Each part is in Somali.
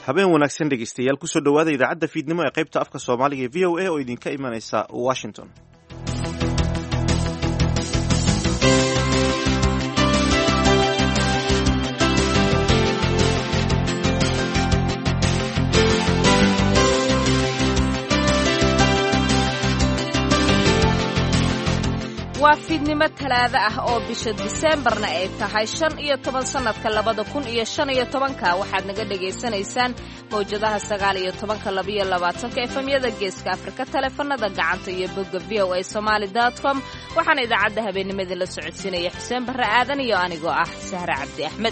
habeen wanaagsan dhegeystayaal kusoo dhowaada idaacadda fiidnimo ee qaybta afka soomaaliga ee v o a oo idinka imanaysa washington. waa fiidnimo talaado ah oo bisha Diseembarna ay tahay 15 sanadka 2015 waxaad naga dhageysanaysaan mowjadaha 19 efemyada geeska Afrika taleefanada gacanta iyo bogga voasomali.com waxaana idaacadda habeenimada la socodsiinaya Xuseen Barre Aadan iyo anigoo ah Sahra Cabdi Axmed.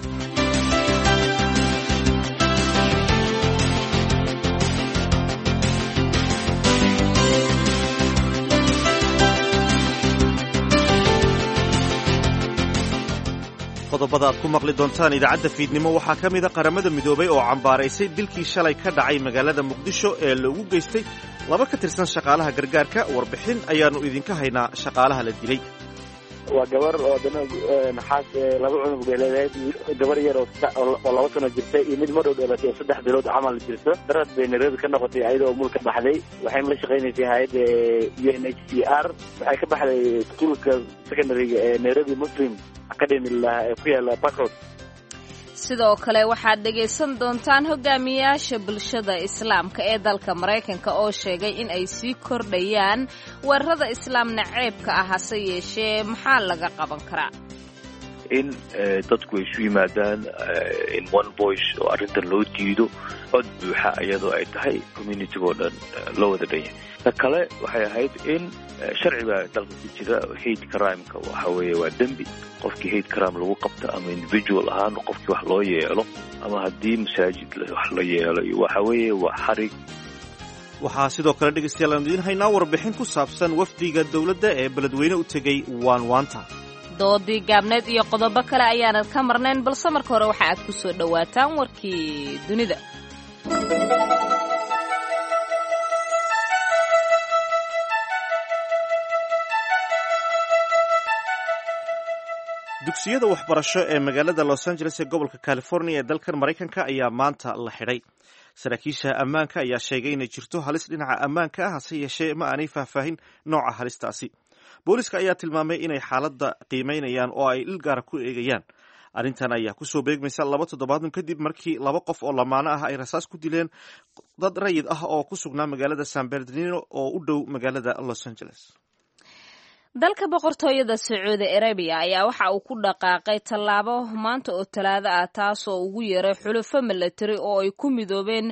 qodobada aad ku maqli doontaan idaacadda fiidnimo waxaa ka mid a qaramada midoobay oo cambaaraysay dilkii shalay ka dhacay magaalada muqdisho ee loogu geystay laba ka tirsan shaqaalaha gargaarka. warbixin ayaannu idinka haynaa shaqaalaha la dilay. waa gabar oo naxaas laba cunug bay leedahay, gabar yar oo 2 sano jirtay iyo mid mar dhow dhalatay oo 3 bilood camal jirto. darad bay Nairobi ka noqotay ayadoo mulka baxday. waxay la shaqaynaysay hay'adda UNHCR. waxay ka baxday iskuulka secondary-ga ee Nairobi Muslim Academy ee ku yaala Parkroad. sidoo kale waxaad dhegaysan doontaan hogaamiyaasha bulshada islaamka ee dalka Mareykanka oo sheegay in ay sii kordhayaan weerarada islaam naceebka ah, hase yeeshee maxaa laga qaban karaa in dadku ay isu yimaadaan in one voice oo arrintan loo diido cod buuxa iyadoo ay tahay community-go dhan loo wada dhan yahay. ta kale waxay ahayd in sharciga dalka ku jira hate crime-ka waxa weeye waa dembi. qofkii hate crime lagu qabto ama individual ahaan qofkii wax loo yeelo ama haddii masaajid wax la yeelo waxa weeye waa xarig. waxaa sidoo kale dhegaystayaal aan idiin haynaa warbixin ku saabsan wafdiga dowladda ee beledweyne u tegey waanwaanta. doodii gaabneed iyo qodobo kale ayaanad ka marnayn, balse marka hore waxa aad ku soo dhowaataan warkii dunida. dugsiyada waxbarasho ee magaalada Los Angeles ee gobolka California ee dalkan Mareykanka ayaa maanta la xidhay. saraakiisha ammaanka ayaa sheegay inay jirto halis dhinaca ammaanka ah, hase yeeshee ma aanay faahfaahin nooca halistaasi. booliska ayaa tilmaamay inay xaaladda qiimeynayaan oo ay il gaara ku eegayaan. arrintan ayaa kusoo beegmaysa 2 toddobaad kadib markii 2 qof oo lamaano ah ay rasaas ku dileen dad rayid ah oo ku sugnaa magaalada San Bernardino oo u dhow magaalada Los Angeles. dalka boqortooyada Sacuudi Arabia ayaa waxa uu ku dhaqaaqay tallaabo maanta oo talaado ah, taasoo ugu yeeray xulufo military oo ay ku midoobeen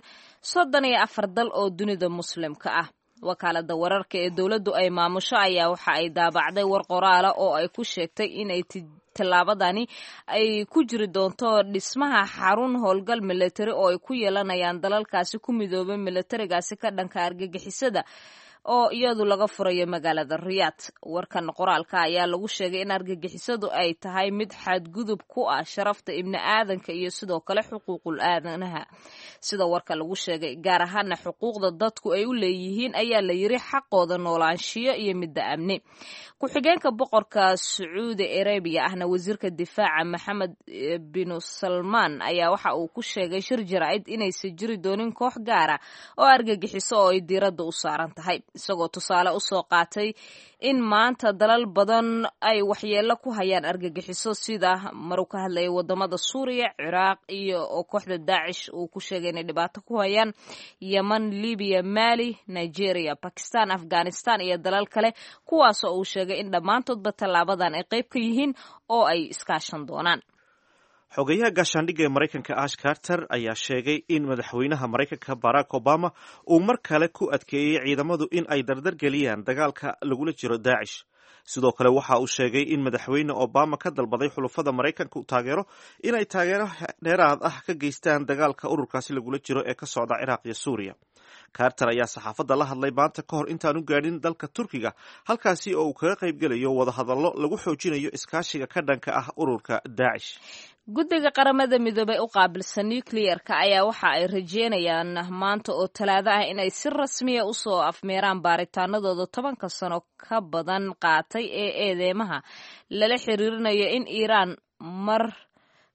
34 dal oo dunida muslimka ah. wakaalada wararka ee dowladdu ay maamusho ayaa waxa ay daabacday war qoraala oo ay ku sheegtay inay tallaabadani ay ku jiri doonto dhismaha xarun howlgal military oo ay ku yeelanayaan dalalkaasi ku midoobay militarigaasi ka dhanka argagixisada oo iyadu laga furayo magaalada Riyadh. warkan qoraalka ayaa lagu sheegay in argagixisadu ay tahay mid xadgudub ku ah sharafta ibni aadanka iyo sidoo kale xuquuqul aadanaha. sida warka lagu sheegay, gaar ahaan xuquuqda dadku ay u leeyihiin ayaa la yiri xaqooda noolaanshiyo iyo midda amni. ku-xigeenka boqorka Sacuudi Arabia ahna wasiirka difaaca Maxamed bin Salman ayaa waxa uu ku sheegay shir jaraa'id inaysan jiri doonin koox gaara oo argagixiso oo ay diiradda u saaran tahay, isagoo tusaale u soo qaatay in maanta dalal badan ay waxyeello ku hayaan argagixiso sida maruu ka hadlayay wadamada Suuriya, Ciraaq iyo oo kooxda Daacish uu ku sheegay inay dhibaato ku hayaan Yemen, Libiya, Mali, Nigeria, Pakistan, Afghanistan iyo dalal kale, kuwaas oo uu sheegay in dhammaantoodba tallaabadan ay qayb ka yihiin oo ay iskaashan doonaan. xogayaha gaashaandhigga ee Mareykanka Ash Carter ayaa sheegay in madaxweynaha Mareykanka Barack Obama uu mar kale ku adkeeyey ciidamadu in ay dardar geliyaan dagaalka lagula jiro Daacish. sidoo kale waxa uu sheegay in madaxweyne Obama ka dalbaday xulafada Mareykanka u taageero inay taageero dheeraad ah ka geystaan dagaalka ururkaasi lagula jiro ee ka socda Ciraaq iyo Suuriya. Carter ayaa saxaafadda la hadlay maanta ka hor intaan u gaadhin dalka Turkiga, halkaasi oo uu kaga qayb gelayo wadahadallo lagu xoojinayo iskaashiga ka dhanka ah ururka Daacish. guddiga qaramada midoobay u qaabilsan nuclear-ka ayaa waxa ay rajeynayaan maanta oo talaado ah inay si rasmiya u soo afmeeraan baaritaanadooda 10 sano ka badan qaatay ee eedeymaha lala xiriirinayo in Iiraan mar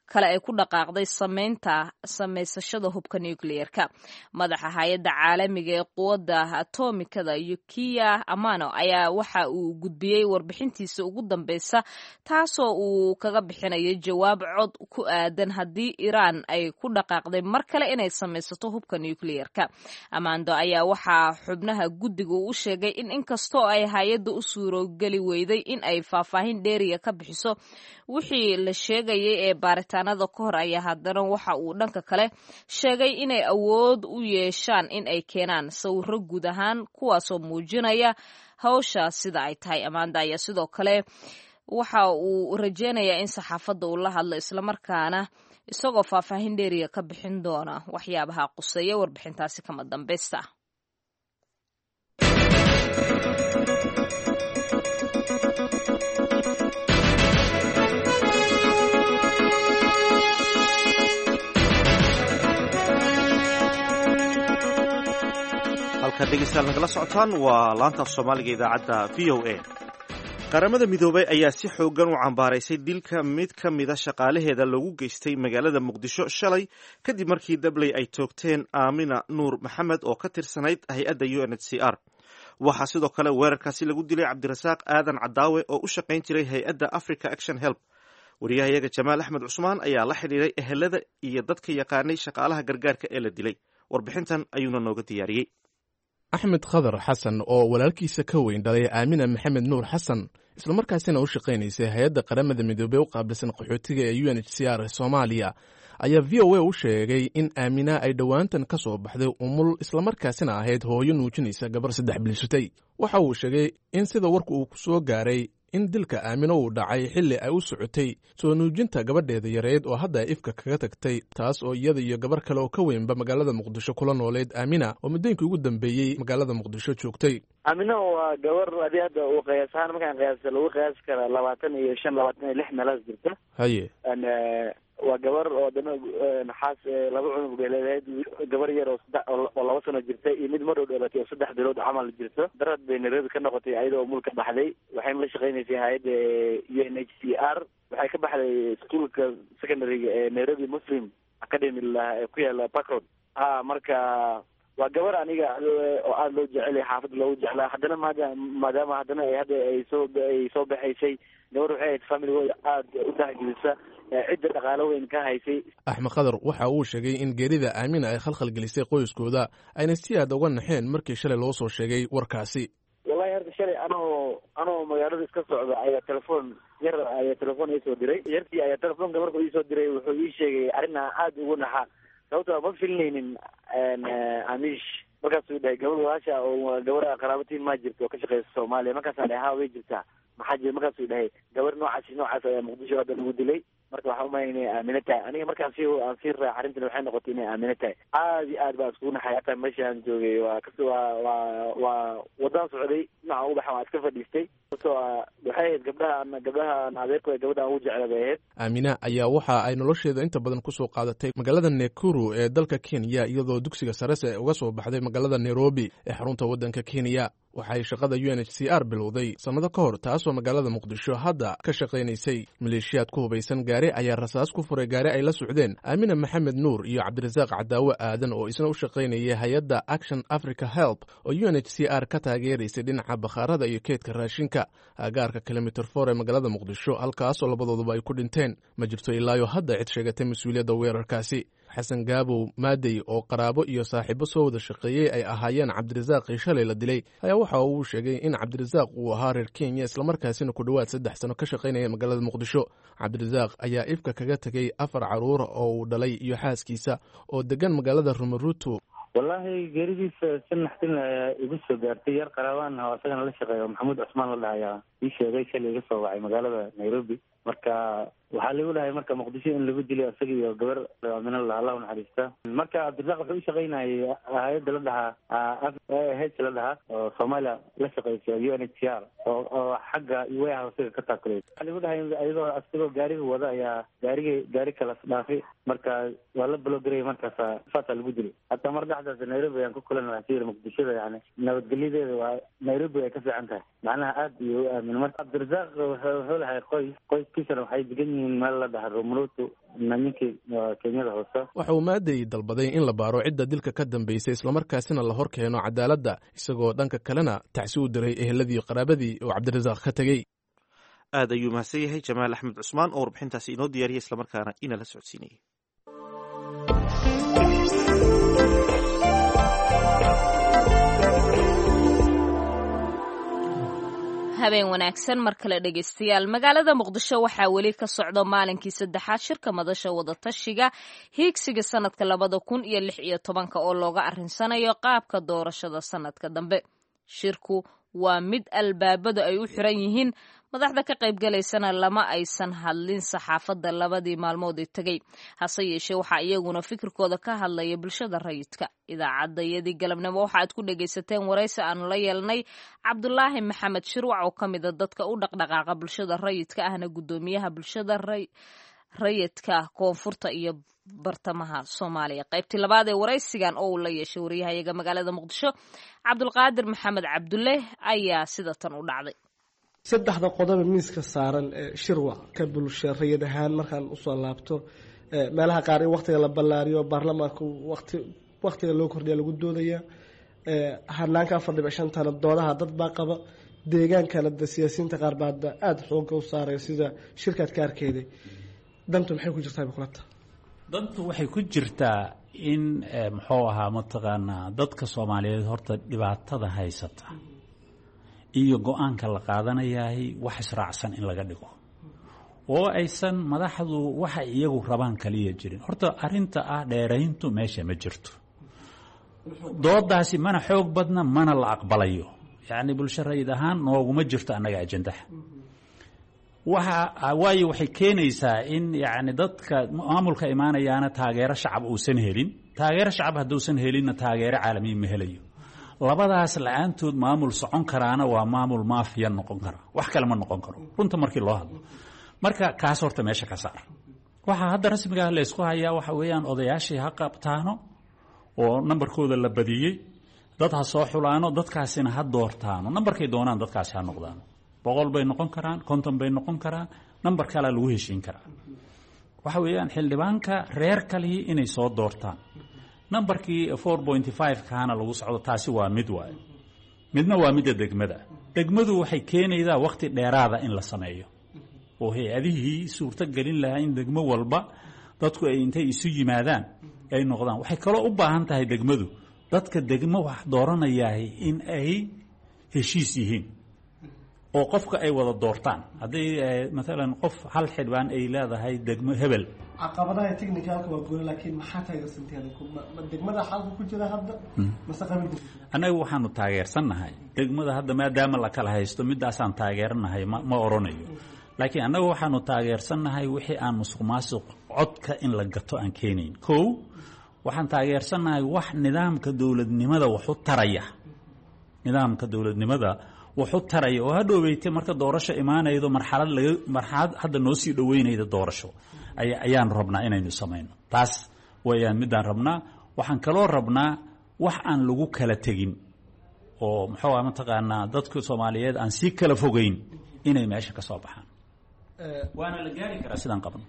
kale ay ku dhaqaaqday samaysashada hubka nucleerka. madaxa hay-adda caalamiga ee quwadda atomikada Yukiya Amano ayaa waxa uu gudbiyey warbixintiisa ugu dambeysa taasoo uu kaga bixinayo jawaab cod ku aadan haddii Iiraan ay ku dhaqaaqday mar kale inay samaysato hubka nucleerka. Amando ayaa waxaa xubnaha guddiga u sheegay in inkastoo ay hay-adda u suurogeli weyday in ay faahfaahin dheeriya ka bixiso wixii la sheegayay ee baaritaanada ka hor ayaa haddana waxa uu dhanka kale sheegay inay awood u yeeshaan in ay keenaan sawirro guud ahaan kuwaasoo muujinaya hawsha sida ay tahay. Amanda ayaa sidoo kale waxa uu rajeynayaa in saxaafadda uu la hadlo islamarkaana isagoo faahfaahin dheeriya ka bixin doona waxyaabaha quseeya warbixintaasi kama dambeysta. halkaad dhegeystayaal nagala socotaan waa laanta af soomaaliga idaacadda v o a. qaramada midoobay ayaa si xoogan u cambaaraysay dilka mid ka mida shaqaalaheeda loogu geystay magaalada muqdisho shalay kadib markii dabley ay toogteen aamina nuur maxamed oo ka tirsanayd hay-adda UNHCR. waxaa sidoo kale weerarkaasi lagu dilay cabdirasaaq aadan cadaawe oo u shaqayn jiray hay-adda Africa Action Help. wariyahayaga Jamaal Axmed Cusmaan ayaa la xidhiiray ehelada iyo dadka yaqaanay shaqaalaha gargaarka ee la dilay. warbixintan ayuuna nooga diyaariyey. axmed khadar xasan oo walaalkiisa ka weyn dhalay aamina maxamed nuur xasan islamarkaasina u shaqaynaysay hay-adda qaramada midoobey u qaabilsan qaxootiga ee UNHCR Soomaaliya ayaa v o a u sheegay in aamina ay dhowaantan ka soo baxday umul islamarkaasina ahayd hooyo nuujinaysa gabar 3 bilisatay. waxa uu sheegay in sida warku uu ku soo gaaray in dilka aamino uu dhacay xilli ay u socotay soo nuujinta gabadheeda yareed oo hadda ifka kaga tagtay, taas oo iyada iyo gabar kale oo ka weynba magaalada muqdisho kula nooleed aamina oo muddooyinkii ugu dambeeyey magaalada muqdisho joogtay. aamina waa gabar adi hadda uu qiyaas ahaan markaan qiyaasa lagu qiyaasi karaa 25 26 meelahaas jirta. haye waa gabar oo dana naxaas 2 cunug bay leedahay, gabar yar oo 2 sano jirtay iyo mid mar dhalatay oo 3 bilood camal jirto. darad bay Nairobi ka noqotay ayadoo mulka baxday. waxayna la shaqaynaysay hay'adda UNHCR. waxay ka baxday iskuulka secondary ee Nairobi Muslim Academy ku yaala Park Road. marka waa gabar aniga oo aad loo jecel xaafad loo jeclaa. haddana maadaama haddana ay soo baxaysay gabar waxay ahayd family aad u taageerisa cidda dhaqaale weyn ka haysay. axmed khadar waxa uu sheegay in geerida aamina ay khalkhal gelisay qoyskooda ayna si aad uga naxeen markii shalay loo soo sheegay warkaasi. wallahi horta shalay anoo magaalada iska socda ayaa telefoon ii soo diray. yartii ayaa telefoonka markuu ii soo diray wuxuu ii sheegay arrin aad ugu naxa, sababtoo ma filinaynin amish. markaasuu dhahay gabar walaasha oo gabar qaraabatiin ma jirto oo ka shaqeysa Soomaaliya. markaasaan dhahay haa way jirtaa, maxaa jira? markaasuu dhahay gabar noocaas ayaa muqdisho hadda lagu dilay. marka waxaa umayn inay aamino tahay. aniga markaan sii raac arrintan waxay noqotay inay aamino tahay. aad iyo aad baa iskugu naxay. hataa meeshaan joogay waa wadaan socday, dhinaca u baxan waa iska fadhiistay. waxay ahayd gabdhaha adeerku ee gabadha ugu jecla bay ahayd. aamina ayaa waxa ay nolosheeda inta badan kusoo qaadatay magaalada Nakuru ee dalka Kenya, iyadoo dugsiga sarese uga soo baxday magaalada Nairobi ee xarunta waddanka Kenya. waxay shaqada UNHCR bilowday sannado ka hor, taasoo magaalada muqdisho hadda ka shaqaynaysay. maleeshiyaad ku hubaysan gaari ayaa rasaas ku furay gaari ay la socdeen aamina maxamed nuur iyo cabdirasaaq cadaawe aadan oo isna u shaqaynayay hay-adda Action Africa Help oo UNHCR ka taageeraysay dhinaca bakhaarada iyo keedka raashinka agaarka kilomitir 4 ee magaalada muqdisho, halkaasoo labadooduba ay ku dhinteen. ma jirto ilaayo hadda cid sheegatay mas-uuliyadda weerarkaasi. xasan gaabow maadey oo qaraabo iyo saaxiibo soo wada shaqeeyey ay ahaayeen cabdirasaaqii shalay la dilay ayaa waxa uu sheegay in cabdirasaaq uu ahaa reer Kenya islamarkaasina ku dhowaad 3 sano ka shaqaynaya magaalada muqdisho. cabdirasaaq ayaa ifka kaga tegay 4 caruur oo uu dhalay iyo xaaskiisa oo degan magaalada Rumeruto. wallahi geeridiisa si naxdin igu soo gaartay. yar qaraabaan oo asagana la shaqeeyo Maxamuud Cusmaan la dhahayaa ii sheegay shalay iga soo wacay magaalada Nairobi. marka waxaa lagu dhahay marka muqdisho in lagu dilay asaga iyo gabar aamina Allah u naxariista. marka cabdirasaaq wuxuu shaqaynayay hay'adda la dhahaa oo Soomaaliya la shaqeysa UNHCR oo xagga warehouse ka taakulay. waxaa lagu dhahay ayadoo asagoo gaariga wada ayaa gaari kala dhaafay. marka waa la blogaray. markaas faata lagu dilay. hatta mar dhaxdaas Nairobi aan ku kulan waxay muqdishoda yani nabadgelyadeeda waa Nairobi ay ka fiican tahay. macnaha aad iyo aamin. marka cabdirasaaq wuxuu lahay qoyskiisana waxay degan yihiin meel la dhaha Romruto nimankii Kenyada hoose. waxa uu Maadey dalbaday in la baaro cidda dilka ka dambeysay islamarkaasina la hor keeno cadaaladda isagoo dhanka kalena tacsi u diray eheladii qaraabadii oo Cabdirasaaq ka tegey. aad ayuu mahadsan yahay Jamaal Axmed Cusmaan oo warbixintaasi inoo diyaariyay islamarkaana inala socodsiinayay. habeen wanaagsan mar kale dhegeystayaal magaalada muqdisho waxaa weli ka socda maalinkii saddexaad shirka madasha wadatashiga hiigsiga sanadka 2016 oo looga arinsanayo qaabka doorashada sanadka dambe. shirku waa mid albaabadu ay u xiran yihiin madaxda ka qaybgalaysana lama aysan hadlin saxaafadda labadii maalmood ee tegey hase yeeshee waxaa iyaguna fikirkooda ka hadlaya bulshada rayidka. idaacadayadii galabnimo waxaaad ku dhegaysateen waraysi aanu la yeelnay cabdulaahi maxamed shirwac oo ka mida dadka u dhaqdhaqaaqa bulshada rayidka ahna guddoomiyaha bulshada rayidka koonfurta iyo bartamaha Soomaaliya. qaybtii labaad ee waraysigan oo uu la yeeshay wariyahayaga magaalada muqdisho cabdulqaadir maxamed cabdulle ayaa sida tan u dhacday. saddexda qodob miiska saaran shirwac ka bulsho rayid ahaan markaan u soo laabto meelaha qaar in waqtiga la ballaariyo baarlamaanka waqtiga loo kordhiya lagu doodaya hanaanka 4.5 doodaha dad baa qaba deegaankana siyaasiyiinta qaar baa aad xoog u saaray sida shirkadka arkeeday. dantu maxay ku jirtaa buqlata? dantu waxay ku jirtaa in muxuu ahaa mataqaanaa dadka Soomaaliyeed horta dhibaatada haysata iyo go'aanka la qaadanayahay wax israacsan in laga dhigo oo aysan madaxdu waxa iyagu rabaan kaliya jirin. horta arinta dheerayntu meesha ma jirto, doodaasi mana xoog badna mana la aqbalayo. yani bulsho rayid ahaan nooguma jirto annaga ajandaha. waxay keenaysaa in yani dadka maamulka imaanayaana taageero shacab uusan helin. taageero shacab hadduusan helinna taageero caalami ma helayo. labadaas la'aantood maamul socon karaana waa maamul maafiya noqon kara, wax kale ma noqon karo runta markii loo hadlo. marka kaas horta meesha ka saar. waxa hadda rasmiga ah la isku hayaa waxa weeyaan odayaashii ha qabtaano oo nambarkooda la badiyay, dad ha soo xulaano, dadkaasina ha doortaano nambarkay doonaan, dadkaasi ha noqdaan 100 bay noqon karaan, 50 bay noqon karaan, nambar kale lagu heshiin karaa. waxa weeyaan xildhibaanka reer kaliya inay soo doortaan. nambarkii 4.5 kaana lagu socdo, taasi waa mid waay. midna waa midda degmada. degmadu waxay keenaysaa waqti dheeraada in la sameeyo oo hay'adihii suurto gelin lahaa in degmo walba dadku ay intay isu yimaadaan ay noqdaan. waxay kaloo u baahan tahay degmadu dadka degmo wax dooranayay in ay heshiis yihiin oo qofka ay wada doortaan. haddii maalan qof hal xildhibaan ay leedahay degmo hebel, caqabadaha technicalka waa gool, laakiin maxaa taageersantahay degmada xalka ku jira hadda mastaqbalka? anagu waxaanu taageersanahay degmada hadda maadaama la kala haysto midaasaan taageeranahay ma oranayo. laakiin anagu waxaanu taageersanahay wixii aan musuqmaasuq codka in la gato aan keenayn. kow waxaan taageersanahay wax nidaamka dawladnimada wuxuu taraya, nidaamka dawladnimada wuxuu taraya oo hadhoweytay marka doorasho imaanaydo marxalad hadda noo sii dhaweynayda doorasho ayaan rabnaa inaynu samayno. taas weeyaan midaan rabnaa. waxaan kaloo rabnaa wax aan lagu kala tegin oo muxuu ah mataqaanaa dadka Soomaaliyeed aan si kala fogeyn inay meesha ka soo baxaan. waana la gaari karaa sidaan qabno.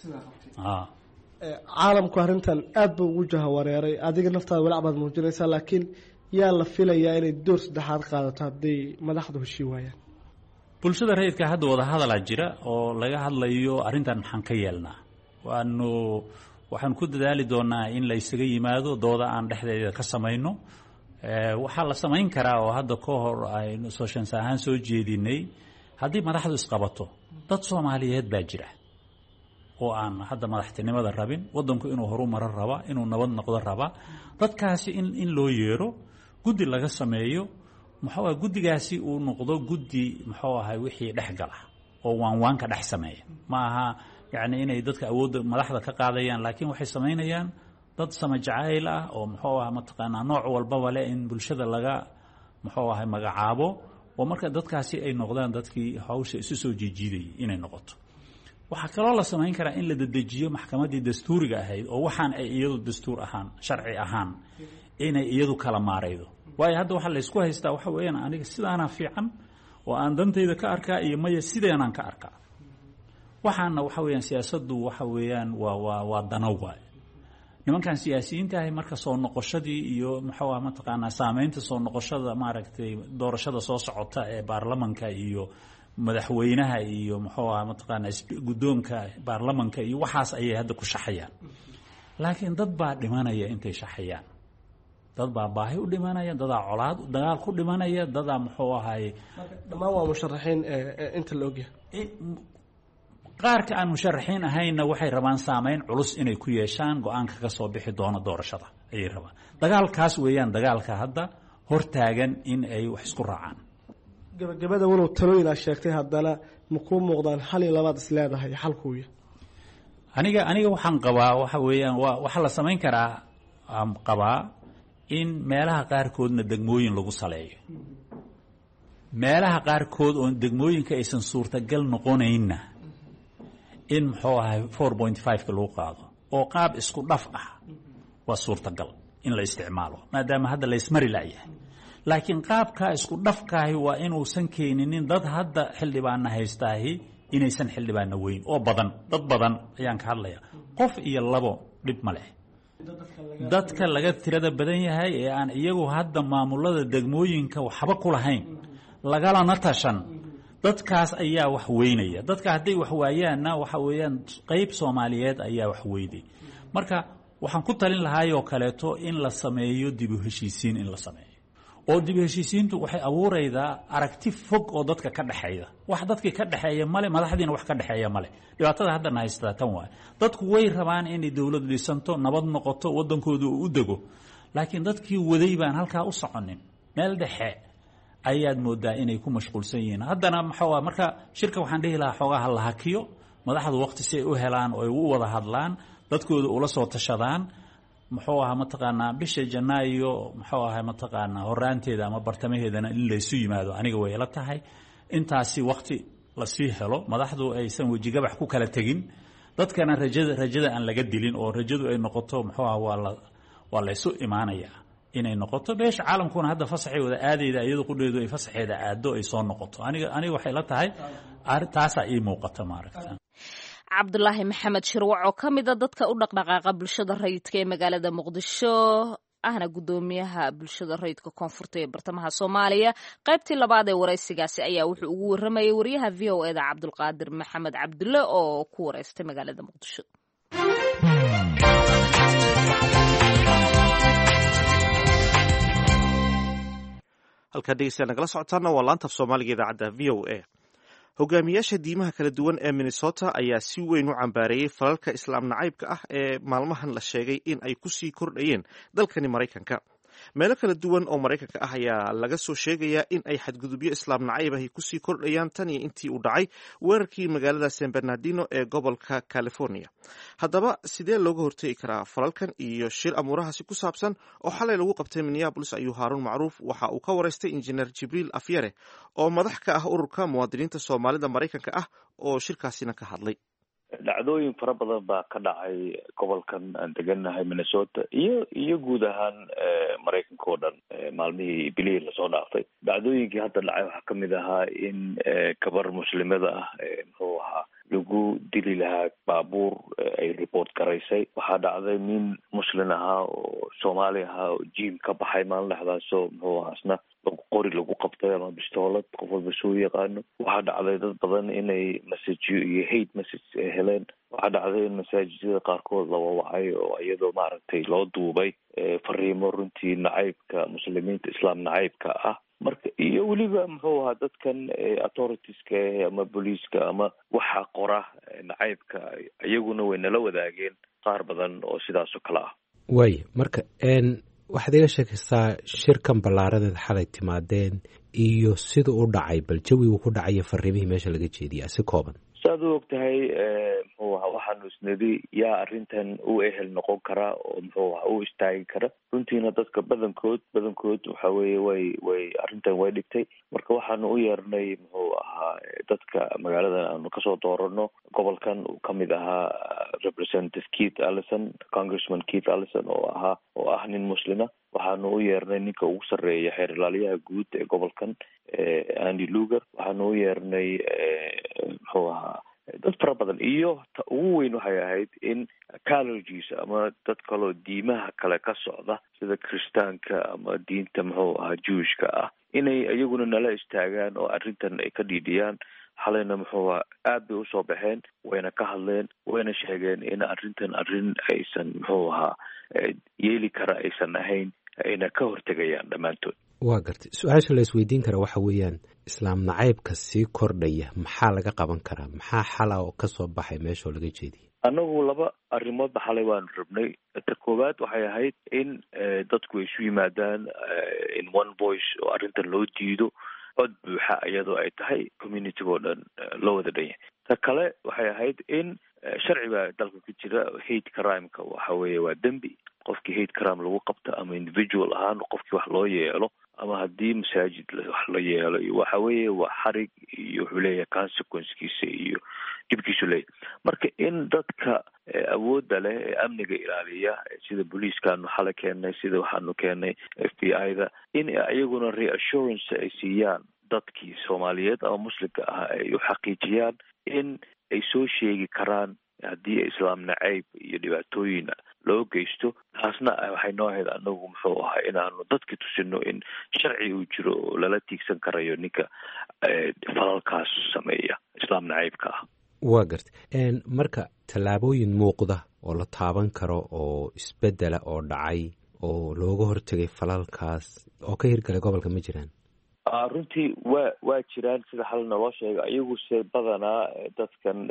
caalamku arrintan aad buu ugu jahawareeray. adiga naftaada walaac baad muujinaysaa, laakiin yaa la filayaa inay door saddexaad qaadato hadday madaxdu heshii waayaan? bulshada rayidka hadda wada hadalaa jira oo laga hadlayo arrintan maxaan ka yeelnaa. waxaan ku dadaali doonaa in la isaga yimaado, dooda aan dhexdeeda ka samayno. waxaa la samayn karaa oo hadda ka hor aynu sooshansa ahaan soo jeedinay, haddii madaxdu isqabato dad Soomaaliyeed baa jira oo aan hadda madaxtinimada rabin, wadanku inuu horumaro raba, inuu nabad noqdo raba. dadkaasi in loo yeero, guddi laga sameeyo, muxuu guddigaasi uu noqdo guddi muxuu ahay wixii dhexgala oo waanka dhex sameeya. ma aha yani inay dadka awoodda madaxda ka qaadayaan, laakiin waxay samaynayaan dad samajacayl ah oo muxuu ahaa mataqaanaa nooc walbaba leh in bulshada laga muxuu ahay magacaabo, oo marka dadkaasi ay noqdaan dadkii hawsha isu soo jiijiidayay inay noqoto. waxaa kaloo la samayn karaa in la dedejiyo maxkamaddii dastuuriga ahayd oo waxaan ay iyadu dastuur ahaan sharci ahaan inay iyadu kala maaraydo. waayo hadda waxa la isku haystaa waxa weeyaan aniga sidaana fiican oo aan dantayda ka arkaa iyo maya sideenaan ka arkaa. waxaana waxa weeyaan siyaasaddu waxa weeyaan waa dano waay. nimankan siyaasiyiinta ahi marka soo noqoshadii iyo muxuu ah mataqaanaa saameynta soo noqoshada maaragtay doorashada soo socota ee baarlamanka iyo madaxweynaha iyo muxuu ah mataqaanaa guddoonka baarlamanka iyo waxaas ayay hadda ku shaxayaan. laakiin dad baa dhimanaya intay shaxayaan, dad baa baahi u dhimanaya, dadaa colaad dagaal ku dhimanaya, dadaa muxuu ahay dhammaan waa musharaxiin inta la ogyahay. qaarka aan musharaxiin ahayna waxay rabaan saameyn culus inay ku yeeshaan go-aanka ka soo bixi doona doorashada ayay rabaan. dagaalkaas weeyaan dagaalka hadda hortaagan in ay wax isku raacaan. gabagabada walow talooyin aad sheegtay haddana ma kuu muuqdaan hal iyo labaad is leedahay xalkuuya? aniga waxaan qabaa waxa weeyaan waxa la samayn karaa aan qabaa in meelaha qaarkoodna degmooyin lagu saleeyo, meelaha qaarkood oo degmooyinka aysan suurtagal noqonayna in muxuu ahay 4.5 lagu qaado oo qaab isku dhaf ah waa suurtagal in la isticmaalo maadaama hadda la ismari laayahay. laakiin qaabka isku dhafkaahi waa inuusan keeninin dad hadda xildhibaana haystaahi inaysan xildhibaana weyn oo badan, dad badan ayaan ka hadlaya. qof iyo labo dhib ma leh. dadka laga tirada badan yahay ee aan iyagu hadda maamulada degmooyinka waxba ku lahayn lagalana tashan, dadkaas ayaa wax weynaya. dadka hadday wax waayaanna waxa weeyaan qayb Soomaaliyeed ayaa wax weyday. marka waxaan ku talin lahaayoo kaleeto in la sameeyo dib u heshiisiin in la sameeyo, oo dib u heshiisiintu waxay abuuraydaa aragti fog oo dadka ka dhaxeeya. wax dadkii ka dhaxeeya male, madaxdiina wax ka dhaxeeya male. dhibaatada haddana haystaa tan waay. dadku way rabaan inay dawlad dhisanto, nabad noqoto, waddankooda uu u dego, laakiin dadkii waday baan halkaa u soconin. meel dhexe ayaad moodaa inay ku mashquulsan yihiin. haddana maxaa marka shirka waxaan dhihi lahaa xoogaha la hakiyo, madaxdu waqti si ay u helaan oo ay u wada hadlaan, dadkooda ula soo tashadaan. muxuu ahaa mataqaanaa bisha Janaayo muxuu ahaa mataqaanaa horaanteeda ama bartamaheedana in la isu yimaado aniga way ila tahay. intaasi waqti la sii helo, madaxdu aysan wajigabax ku kala tagin, dadkana rajada aan laga dilin oo rajadu ay noqoto muxuu ahaa waa la isu imaanaya inay noqoto. beesha caalamkuna hadda fasaxeeda aadayda iyadu qudheedu ay fasaxeeda aado ay soo noqoto. aniga waxay la tahay taasa ii muuqata maaragta. cabdulaahi maxamed shirwac oo ka mid a dadka u dhaqdhaqaaqa bulshada rayidka ee magaalada muqdisho ahna guddoomiyaha bulshada rayidka koonfurta ee bartamaha Soomaaliya. qaybtii labaad ee waraysigaasi ayaa wuxuu ugu waramayay wariyaha VOA da Cabdulqaadir Maxamed Cabdulle oo ku wareystay magaalada Muqdisho. halka dhegeystayaal nagala socotaana waa laanta af Soomaaliga idaacadda VOA. hogaamiyaasha diimaha kala duwan ee Minnesota ayaa si weyn u cambaareeyay falalka islaam nacaybka ah ee maalmahan la sheegay in ay ku sii kordhayeen dalkani Maraykanka. meelo kala duwan oo Maraykanka ah ayaa laga soo sheegayaa in ay xadgudubyo islaam nacayb ah ku sii kordhayaan tan iyo intii uu dhacay weerarkii magaalada San Bernardino ee gobolka California. haddaba sidee looga hortagi karaa falalkan iyo shir amuurahaasi ku saabsan oo xalay lagu qabtay Minneapolis ayuu Haarun Macruuf waxa uu ka wareystay injineer Jibriil Afyare oo madax ka ah ururka muwaadiniinta Soomaalida Maraykanka ah oo shirkaasina ka hadlay. dhacdooyin fara badan baa ka dhacay gobolkan aan degannahay Minnesota iyo guud ahaan Maraykanka oo dhan maalmihii bilihii lasoo dhaafay. dhacdooyinkii hadda dhacay waxaa ka mid ahaa in gabar muslimada ah muxuu ahaa lagu dili lahaa baabuur ay report garaysay. waxaa dhacday nin muslim ahaa oo Soomaali ahaa oo jiim ka baxay maalin dhexdaasoo muxuu ahaa isna qori lagu qabtay ama bistoolad, qof walba soo yaqaano. waxaa dhacday dad badan inay masajyo iyo hate message ay heleen. waxaa dhacday in masaajidada qaarkood la wawacay oo iyadoo maaragtay loo duubay fariimo runtii nacaybka muslimiinta, islaam nacaybka ah. marka iyo weliba muxuu ahaa dadkan authoritiska ama booliiska ama waxa qora nacaybka iyaguna way nala wadaageen qaar badan oo sidaas oo kale ah. way marka waxaad iga sheekaysaa shirkan ballaaradeed xalay timaadeen iyo sida u dhacay, bal jawigu ku dhacayo fariimihii meesha laga jeediyaa si kooban. saad u ogtahay muxuu ahaa waxaanu isnidi yaa arrintan u ehel noqon kara oo muxuu ahaa u istaagi kara. runtiina dadka badankood waxa weeye way arrintan way dhigtay. marka waxaanu u yeernay muxuu ahaa dadka magaaladan aanu kasoo doorano gobolkan uu kamid ahaa representative Keith Ellison, congressman Keith Ellison oo ah nin muslima. waxaanu u yeernay ninka ugu sarreeya xeer ilaaliyaha guud ee gobolkan Andy Lugar. waxaanu u yeernay muxuu ahaa dad fara badan. iyo ta ugu weyn waxay ahayd in colleges ama dad kaloo diimaha kale ka socda sida kiristaanka ama diinta muxuu ahaa jewishka ah inay iyaguna nala istaagaan oo arrintan ay ka dhiidhiyaan. xalayna muxuu ahaa aad bay usoo baxeen, wayna ka hadleen, wayna sheegeen in arrintan arrin aysan muxuu ahaa yeeli kara aysan ahayn, ayna ka hortegayaan dhammaantood. waa gartay. su-aasha la isweydiin kara waxa weeyaan islaam nacaybka sii kordhaya maxaa laga qaban karaa? maxaa xala oo ka soo baxay meeshoo laga jeediyay? annagu laba arrimoodba xalay waanu rabnay. ta koowaad waxay ahayd in dadku ay isu yimaadaan in one voice oo arrintan loo diido cod buuxa iyadoo ay tahay communitygoo dhan loo wada dhan yahay. ta kale waxay ahayd in sharci baa dalka ku jira, hate crimeka waxa weeye waa dembi. qofkii hate crime lagu qabta ama individual ahaan qofkii wax loo yeelo ama haddii masaajid wax la yeelo iyo waxa weeye waa xarig iyo wuxuu leeyahay consequencekiisa iyo dhibkiisu leeyahay. marka in dadka awoodda leh ee amniga ilaaliya sida booliiskaanu xalay keennay, sida waxaanu keennay FBI-da, in iyaguna reassurance ay siiyaan dadkii Soomaaliyeed ama muslimka ah ay u xaqiijiyaan in ay soo sheegi karaan haddii islaam nacayb iyo dhibaatooyin loo geysto. taasna waxay noo ahayd anagu muxuu ahaa inaanu dadka tusino in sharci uu jiro oo lala tiigsan karayo ninka falalkaas sameeya islaam nacaybka ah. waa gartay. marka tallaabooyin muuqda oo la taaban karo oo isbedela oo dhacay oo looga hortegay falalkaas oo ka hirgalay gobolka ma jiraan? runtii waa jiraan sida xal naloo sheega. iyaguse badanaa dadkan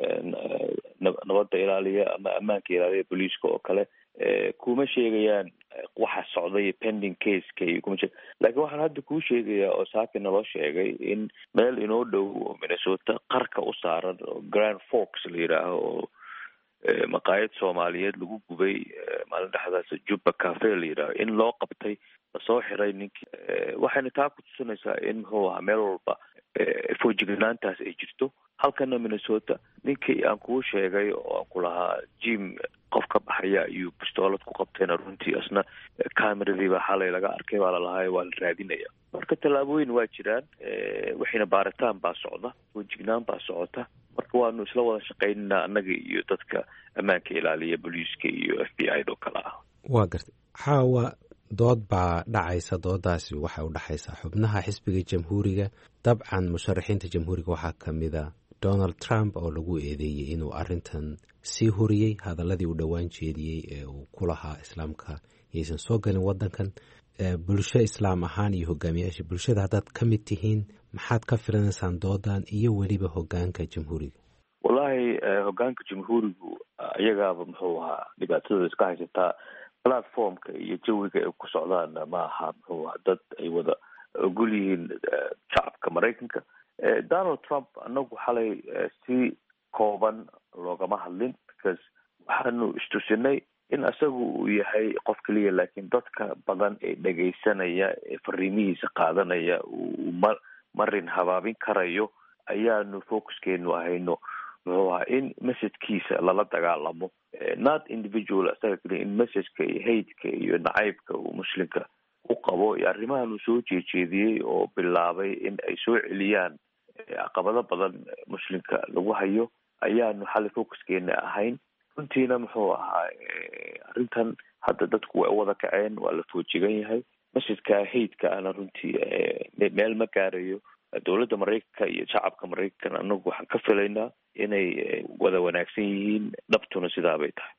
nabadda ilaaliya ama ammaanka ilaaliya booliiska oo kale kuma sheegayaan waxa socday pending caseka iyo kuma sheeg. laakiin waxaan hadda kuu sheegayaa oo saaki naloo sheegay in meel inoo dhow oo Minnesota qarka u saaran oo Grand Forks la yidhaaho oo maqaayad Soomaaliyeed lagu gubay maalin dhexdaas Jubba Cafe la yidhaaho in loo qabtay lasoo xiray ninkii. waxayna taa ku tusinaysaa in muxuu ahaa meel walba foojignaantaas ay jirto. halkana Minnesota ninkii aan kuu sheegay oo aan ku lahaa Jim qof ka baxaya iyo pistoolad ku qabtayna runtii asna cameradiiba xalay laga arkay baa lalahay waa la raadinaya. marka tallaabooyin waa jiraan, waxayna baaritaan baa socda, foojignaan baa socota. marka waanu isla wada shaqaynaa annaga iyo dadka ammaanka ilaaliya booliiska iyo FBI-da oo kale ah. waa gartay. xaawa dood baa dhacaysa. doodaasi waxay u dhexaysaa xubnaha xisbiga jamhuuriga. dabcan musharaxiinta jamhuuriga waxaa ka mid a Donald Trump oo lagu eedeeyey inuu arrintan sii huriyey hadaladii uu dhowaan jeediyey ee uu ku lahaa islaamka yaysan soo galin waddankan. bulsho islaam ahaan iyo hogaamiyaasha bulshada haddaad ka mid tihiin maxaad ka filanaysaan doodan iyo weliba hogaanka jamhuuriga? wallahi hogaanka jamhuurigu iyagaaba muxuu ahaa dhibaatadooda iska haysataa. platformka iyo jawiga ay ku socdaan ma aha muxuu ahaa dad ay wada ogol yihiin shacabka Maraykanka. Donald Trump anagu xalay si kooban loogama hadlin because waxaanu istusinay in asagu uu yahay qof keliya, laakiin dadka badan ee dhegaysanaya ee fariimihiisa qaadanaya uu marin habaabin karayo ayaanu focuskeenu ahayno muxuu ahaa in messajkiisa lala dagaalamo, not individual asaga keliya, in messajka iyo hateka iyo nacaybka uu muslimka u qabo iyo arrimahan uu soo jeejeediyey oo bilaabay in ay soo celiyaan caqabado badan muslimka lagu hayo ayaanu xalay focuskeena ahayn. runtiina muxuu ahaa arrintan hadda dadku way wada kaceen, waa la foojigan yahay. messajka hateka ana runtii meel ma gaarayo. dowladda Maraykanka iyo shacabka Maraykanka anagu waxaan ka filaynaa inay wada wanaagsan yihiin, dhabtuna sidaa bay tahay.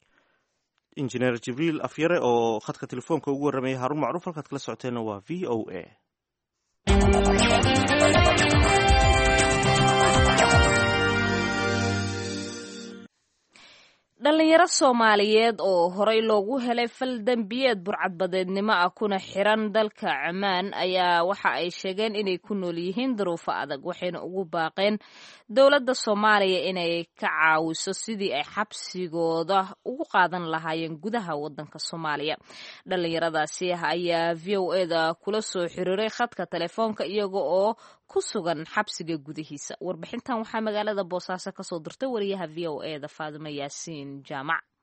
injineer Jibriil Afyare oo khadka telefoonka ugu warramay Harun Macruuf. halkaad kala socoteena waa VOA. dhalinyaro Soomaaliyeed oo horey loogu helay fal dambiyeed burcadbadeednimo ah kuna xiran dalka Cumaan ayaa waxa ay sheegeen inay ku nool yihiin duruufo adag, waxayna ugu baaqeen dowladda Soomaaliya inay ka caawiso sidii ay xabsigooda ugu qaadan lahaayeen gudaha waddanka Soomaaliya. dhalinyaradaasi ayaa VOA-da kula soo xiriiray khadka telefoonka iyaga oo ku sugan xabsiga gudihiisa. warbixintan waxaa magaalada Boosaaso ka soo dirtay wariyaha VOA-da Faadimo Yaasiin Jaamac.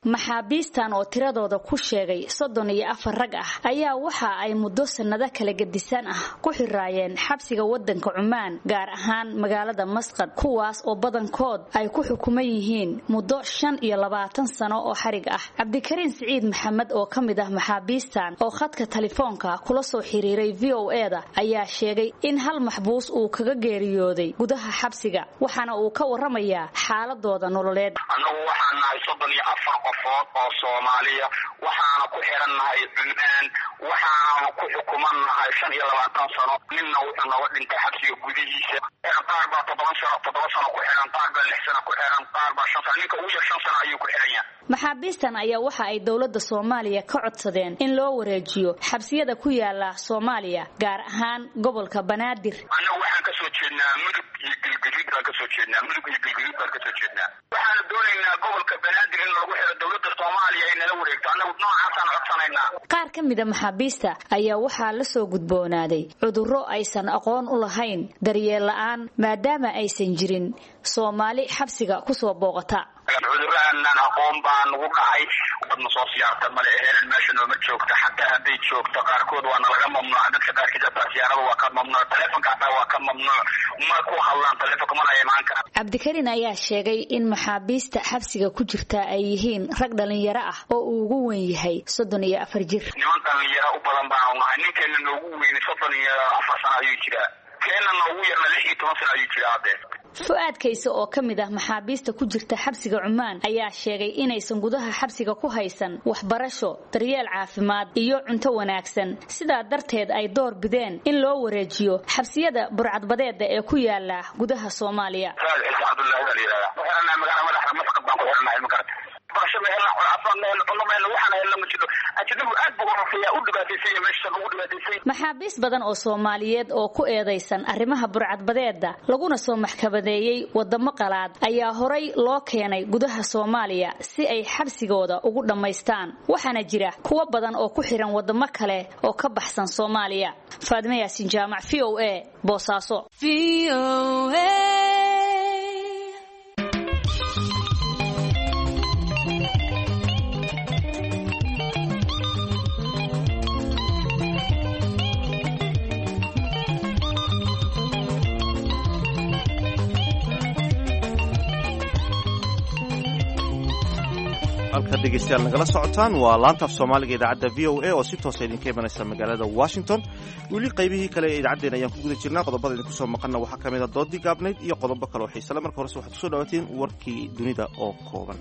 maxaabiistan oo tiradooda ku sheegay 34 rag ah ayaa waxa ay muddo sanado kala gedisan ah ku xiraayeen xabsiga wadanka Cumaan gaar ahaan magaalada Masqad kuwaas oo badankood ay ku xukuman yihiin muddo 25 sano oo xarig ah. Cabdikariin Saciid Maxamed oo kamid ah maxaabiistan oo khadka telefoonka kula soo xiriiray VOA-da ayaa sheegay in hal maxbuus uu kaga geeriyooday gudaha xabsiga waxaana uu ka waramayaa xaaladooda nololeed. Anagu waxaan nahay 34 qofood oo Soomaaliya waxaana ku xirannahay Cumaan waxaana ku xukumannahay 25 sano ninna wuxuu naga dhintay xabsiga gudihiisa qaar baa 7 sano ku xiran qaar baa 6 sano ku xiran qaar baa 5 sano ninka ugu yar 5 sano ayuu ku xiran yahay. maxaabiistan ayaa waxa ay dawladda Soomaaliya ka codsadeen in loo wareejiyo xabsiyada ku yaala Soomaaliya gaar ahaan gobolka Banaadir. Anagu waxaan ka soo jeednaa Mudug iyo Galgaduud baan ka soo jeednaa waxaan doonaynaa gobolka Banaadir in lagu xiro dawladda Soomaaliya in la wareegto anagu noocaasaan codsanaynaa. qaar ka mid ah maxaabiista ayaa waxaa la soo gudboonaaday cudurro aysan aqoon u lahayn daryeel la'aan maadaama aysan jirin Soomaali xabsiga ku soo booqata. cudurradan aqoon baan ugu dhacay dadna soo siyaarta male heeran meesha nooma joogta xataa hadday joogto qaarkood waa laga mamnuuc dadka qaarkiisa siyaarada waa ka mamnuuc telefoonka xataa waa ka mamnuuc ma ku hadlaan telefoonka ma imaan kara. Cabdikariin ayaa sheegay in maxaabiista xabsiga ku jirta ay yihiin rag dhalinyaro ah oo uu ugu weyn yahay 34 jir. niman dhalinyaro u badan baan nahay ninkeena noogu weyn 34 sano ayuu jiraa keena noogu yarna 16 sano ayuu jiraa hadda. Fuad Kayse oo kamid ah maxaabiista ku jirta xabsiga Cumaan ayaa sheegay inaysan gudaha xabsiga ku haysan waxbarasho, daryeel caafimaad iyo cunto wanaagsan sidaa darteed ay door bideen in loo wareejiyo xabsiyada burcadbadeeda ee ku yaala gudaha Soomaaliya. maxaabiis badan oo Soomaaliyeed oo ku eedeysan arrimaha burcadbadeeda laguna soo maxkamadeeyay wadamo qalaad ayaa horay loo keenay gudaha Soomaaliya si ay xabsigooda ugu dhameystaan waxaana jira kuwa badan oo ku xiran wadamo kale oo ka baxsan Soomaaliya. Faadime Yaasin Jaamac VOA Boosaaso. halka dhegeystayaal nagala socotaan waa laanta af Soomaaliga idaacadda VOA oo si toos ah idinka imanaysa magaalada Washington. weli qaybihii kale ee idaacaddeena ayaan ku guda jirnaa qodobada idinku soo maqana waxaa ka mid ah doodii gaabnayd iyo qodobo kale oo xiiso leh. marka hore waxaad kusoo dhawaateen warkii dunida oo kooban.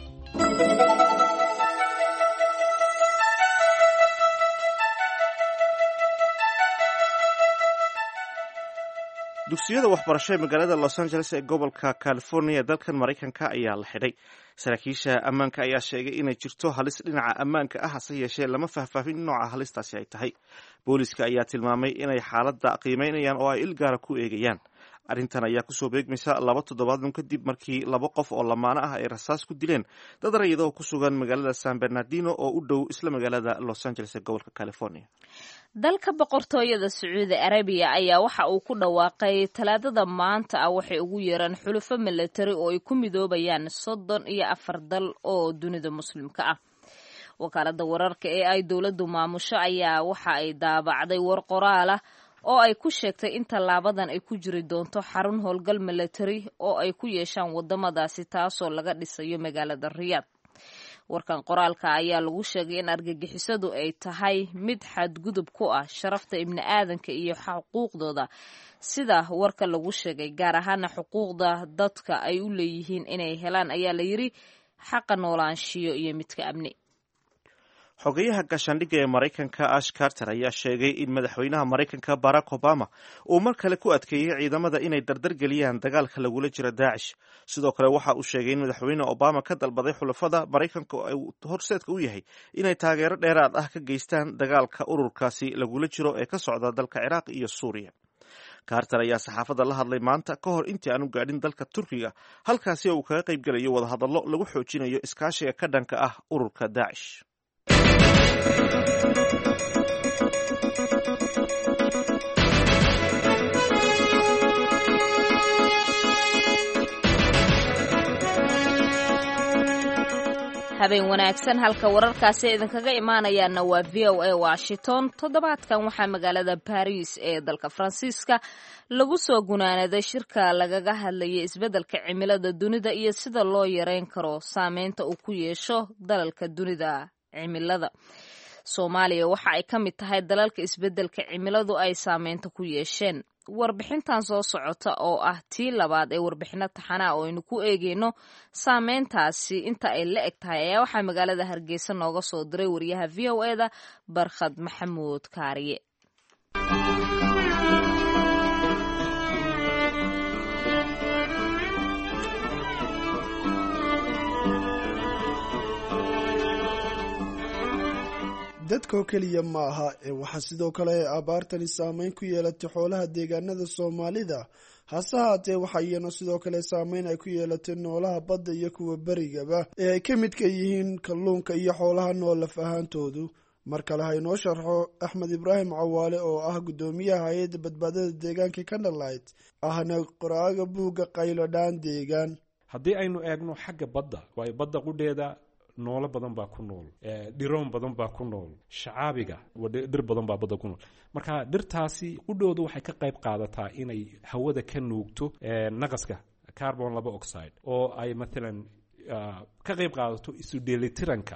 dugsiyada waxbarasho ee magaalada Los Angeles ee gobolka California ee dalkan Mareykanka ayaa la xidhay. saraakiisha ammaanka ayaa sheegay inay jirto halis dhinaca ammaanka ah hase yeeshee lama faahfaahin nooca halistaasi ay tahay. booliska ayaa tilmaamay inay xaaladda qiimeynayaan oo ay il gaara ku eegayaan. arrintan ayaa kusoo beegmaysa 2 toddobaad kadib markii 2 qof oo lamaano ah ay rasaas ku dileen dad rayid oo ku sugan magaalada San Bernardino oo u dhow isla magaalada Los Angeles ee gobolka California. dalka boqortooyada Sacuudi Arabiya ayaa waxa uu ku dhawaaqay talaadada maanta waxay ugu yeeraan xulufo military oo ay ku midoobayaan 34 dal oo dunida muslimka ah. wakaalada wararka ee ay dawladdu maamusho ayaa waxa ay daabacday war qoraal ah oo ay ku sheegtay in tallaabadan ay ku jiri doonto xarun howlgal military oo ay ku yeeshaan wadamadaasi taasoo laga dhisayo magaalada Riyadh. warkan qoraalka ayaa lagu sheegay in argagixisadu ay tahay mid xadgudub ku ah sharafta ibni aadanka iyo xuquuqdooda sida warka lagu sheegay gaar ahaan xuquuqda dadka ay u leeyihiin inay helaan ayaa la yiri xaqa noolaanshiyo iyo midka amni. xogayaha gaashaandhigga ee Mareykanka Ash Carter ayaa sheegay in madaxweynaha Mareykanka Barack Obama uu mar kale ku adkeeyay ciidamada inay dardar geliyaan dagaalka lagula jiro Daesh. sidoo kale waxa uu sheegay in madaxweyne Obama ka dalbaday xulafada Mareykanka oo horseedka u yahay inay taageero dheeraad ah ka geystaan dagaalka ururkaasi lagula jiro ee ka socda dalka Ciraaq iyo Suuriya. Carter ayaa saxaafadda la hadlay maanta ka hor intii aanu gaadhin dalka Turkiga halkaasi oo uu kaga qayb galayo wadahadallo lagu xoojinayo iskaashiga ka dhanka ah ururka Daesh. habeen wanaagsan halka wararkaasi idinkaga imaanayaana waa v o a washington. toddobaadkan waxaa magaalada Paris ee dalka Faransiiska lagu soo gunaanaday shirka lagaga hadlayay isbeddelka cimilada dunida iyo sida loo yareyn karo saameynta uu ku yeesho dalalka dunida cimilada. Soomaaliya waxa ay ka mid tahay dalalka isbeddelka cimiladu ay saameynta ku yeesheen. warbixintan soo socota oo ah tii labaad ee warbixino taxanaa oo aynu ku eegeyno saameyntaasi inta ay la eg tahay ayaa waxaa magaalada Hargeysa nooga soo diray wariyaha v o e da Barkhad Maxamuud Kaariye. dadkoo keliya ma aha ee waxaa sidoo kale abaartani saameyn ku yeelatay xoolaha deegaanada Soomaalida hase haatee waxaa iyana sidoo kale saameyn ay ku yeelatay noolaha badda iyo kuwa berigaba ee ay ka midka yihiin kalluunka iyo xoolaha nool laf ahaantoodu. mar kale ha inoo sharxo Axmed Ibraahim Cawaale oo ah gudoomiyaha hay'adda badbaadada deegaanka Candlelight ahna qoraaga buugga Qayladhaan deegaan. haddii aynu eegno xagga badda waayo badda qudheeda noolo badan baa ku nool, dhiroon badan baa ku nool, shacaabiga dhir badan baa badda ku nool. marka dhirtaasi qudhoodu waxay ka qayb qaadataa inay hawada ka nuugto naqaska carbon dioxide oo ay maalan ka qayb qaadato isu dheelitiranka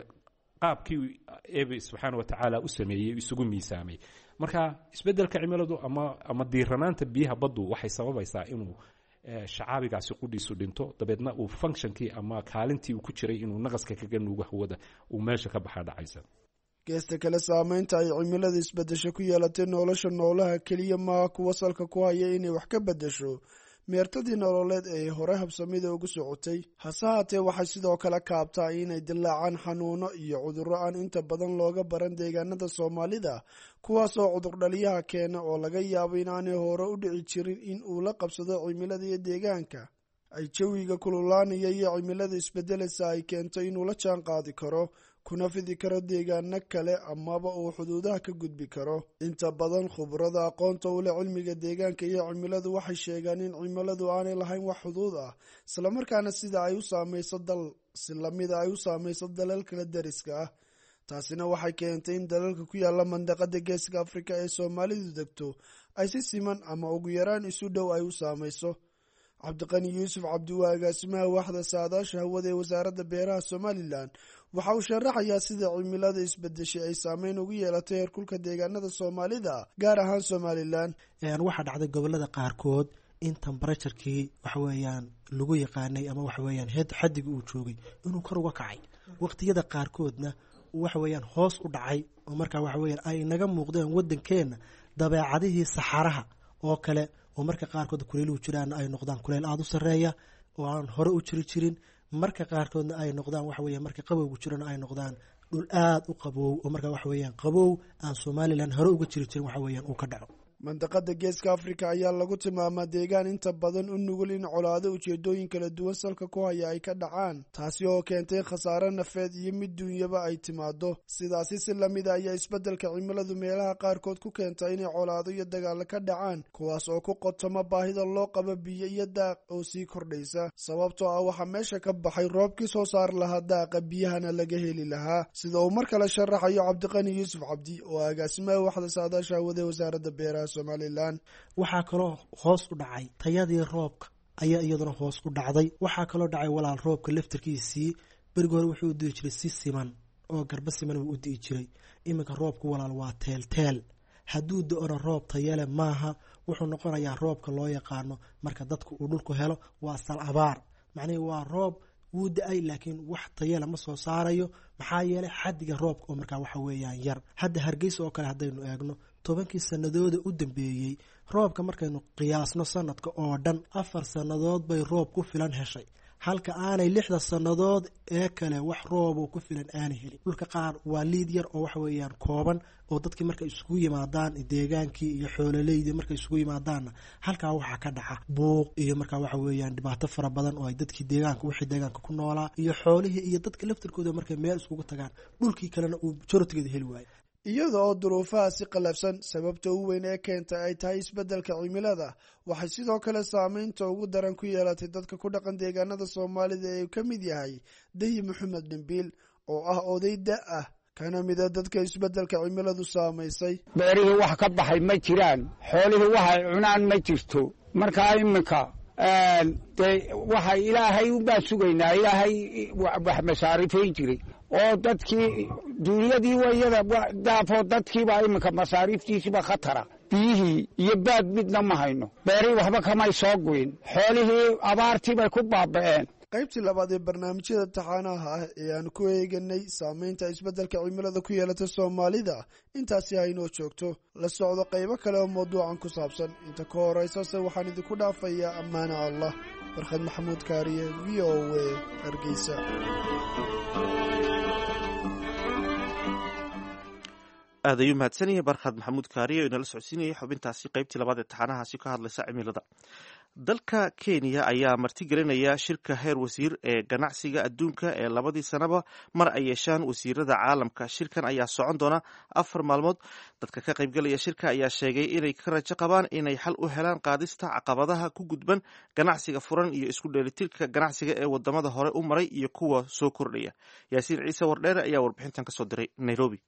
qaabkii Eebe subxaanahu wa tacaala u sameeyey isugu miisaamay. marka isbeddelka cimiladu ama diiranaanta biyaha baddu waxay sababaysaa inuu shacaabigaasi qudhiisu dhinto, dabeedna uu functionkii ama kaalintii uu ku jiray inuu naqaska kaga nuugo hawada uu meesha ka baxa dhacaysa. geesta kale saameynta ay cimilada isbedesho ku yeelatay nolosha noolaha keliya maaha kuwa salka ku haya inay wax ka bedesho meertadii nololeed ee hore habsamida ugu socotay, hase haatee waxay sidoo kale kaabtaa inay dilaacaan xanuuno iyo cudurro aan inta badan looga baran deegaanada Soomaalida, kuwaas oo cudurdhaliyaha keena oo laga yaabo inaanay hore u dhici jirin in uu la qabsado cimilada iyo deegaanka. ay jawiga kululaanaya iyo cimilada isbedelaysa ay keento inuu la jaan qaadi karo kuna fidi karo deegaano kale amaba uu xuduudaha ka gudbi karo. inta badan khubrada aqoonta u leh cilmiga deegaanka iyo cimiladu waxay sheegaan in cimiladu aanay lahayn wax xuduud ah, isla markaana sida ay u saameyso dal si lamida ay u saameyso dalal kala deriska ah. taasina waxay keentay in dalalka ku yaala mandaqada Geeska Afrika ee Soomaalidu degto ay si siman ama ugu yaraan isu dhow ay u saameyso. Cabdiqani Yuusuf Cabdi waa agaasimaha waaxda saadaasha hawada ee wasaaradda beeraha Somaliland. waxa uu sharaxayaa sida cimilada isbedeshay ay saameyn ugu yeelatay heerkulka deegaanada Soomaalida gaar ahaan Somaliland. waxa dhacday gobolada qaarkood in temperature-kii waxa weeyaan lagu yaqaanay ama waxa weeyaan xaddiga uu joogay inuu kor uga kacay, waqtiyada qaarkoodna waxa weeyaan hoos u dhacay oo marka waxa weeyaan ay naga muuqdeen wadankeena dabeecadihii saxaraha oo kale oo marka qaarkood kuleelu jiraan ay noqdaan kuleel aad u sareeya oo aan hore u jiri jirin, marka qaarkoodna ay noqdaan waxa weeyaan marka qabowgu jirana ay noqdaan dhul aad u qabow oo marka waxa weeyaan qabow aan Somaliland hore uga jiri jirin waxa weeyaan uu ka dhaco. mandaqada Geeska Afrika ayaa lagu tilmaamaa deegaan inta badan u nugul in colaado ujeedooyin kala duwan salka ku haya ay ka dhacaan, taasi oo keentay khasaare nafeed iyo mid duunyaba ay timaado. sidaasi si lamid ah ayaa isbeddelka cimiladu meelaha qaarkood ku keentay inay colaado iyo dagaalo ka dhacaan, kuwaas oo ku qotoma baahida loo qabo biyo iyo daaq oo sii kordhaysa, sababtoo ah waxaa meesha ka baxay roobkii soo saar lahaa daaqa biyahana laga heli lahaa, sida uu mar kale sharaxayo Cabdiqani Yuusuf Cabdi oo agaasimaha waaxda saadaasha hawada ee wasaaradda beeraha Somaliland. waxaa kaloo hoos u dhacay tayadii roobka ayaa iyaduna hoos u dhacday. waxaa kaloo dhacay walaal roobka laftirkiisii berigi hore wuxuu u di'i jiray si siman oo garba siman uu u di'i jiray, iminka roobku walaal waa teelteel, hadduu do-ona roob tayale maaha, wuxuu noqonayaa roobka loo yaqaano marka dadku uu dhulku helo waa sal abaar, macnaheedu waa roob wuu da-ay laakiin wax tayale ma soo saarayo, maxaa yeelay xaddiga roobka oo markaa waxa weeyaan yar. hadda Hargeysa oo kale haddaynu eegno 10 sanadooda u dambeeyey roobka markaynu qiyaasno sanadka oo dhan 4 sanadood bay roob ku filan heshay, halka aanay 6 sanadood ee kale wax roob oo ku filan aanay helin. dhulka qaar waa liid yar oo waxa weeyaan kooban oo dadkii markay isugu yimaadaan deegaankii iyo xoololeyda markay isugu yimaadaanna halkaa waxaa ka dhaca buuq iyo markaa waxa weeyaan dhibaato fara badan oo ay dadkii deegaanka wixii deegaanka ku noolaa iyo xoolihii iyo dadka laftirkooda markay meel isugu tagaan dhulkii kalena uu jorotgeeda heli waayo. iyada oo duruufaha si qallafsan sababta ugu weyn ee keenta ay tahay isbeddelka cimilada waxay sidoo kale saameynta ugu daran ku yeelatay dadka ku dhaqan deegaanada soomaalida ee ka mid yahay dayi maxamed dhimbiil oo ah oday da ah kana mida dadka isbeddelka cimiladu saamaysay. beerihii wax ka baxay ma jiraan, xoolihii waxay cunaan ma jirto. markaa iminka dee waxa ilaahay ubaa sugaynaa, ilaahay wax masaarifayn jiray oo dadkii duunyadii wayada daafoo dadkiibaa iminka masaariiftiisiiba khatara. biyihii iyo baad midna ma hayno, beerihii waxba kamay soo goyn, xoolihii abaartii bay ku baaba'een. qaybtii labaad ee barnaamijyada taxaanaha ah ee aan ku eeganay saameynta isbeddelka cimilada ku yeelata soomaalida intaasi haynoo joogto. la socdo qaybo kale oo mawduucan ku saabsan. inta ka horeysase waxaan idinku dhaafayaa ammaana allah. farkhad maxamuud kaariye, v o a, hargeysa. aad ayuu mahadsan yahay barkhad maxamuud kaariye oo inala socodsiinayay xubintaasi qaybtii labaad ee taxaanahaasi ka hadlaysa cimilada. dalka kenya ayaa martigelinaya shirka heer wasiir ee ganacsiga adduunka ee labadii sanaba mar ay yeeshaan wasiirada caalamka. shirkan ayaa socon doona 4 maalmood. dadka ka qaybgalaya shirka ayaa sheegay inay ka rajo qabaan inay xal u helaan qaadista caqabadaha ku gudban ganacsiga furan iyo isku dheelitirka ganacsiga ee wadamada hore u maray iyo kuwa soo kordhaya. yaasiin ciise wardheere ayaa warbixintan kasoo diray Nairobi.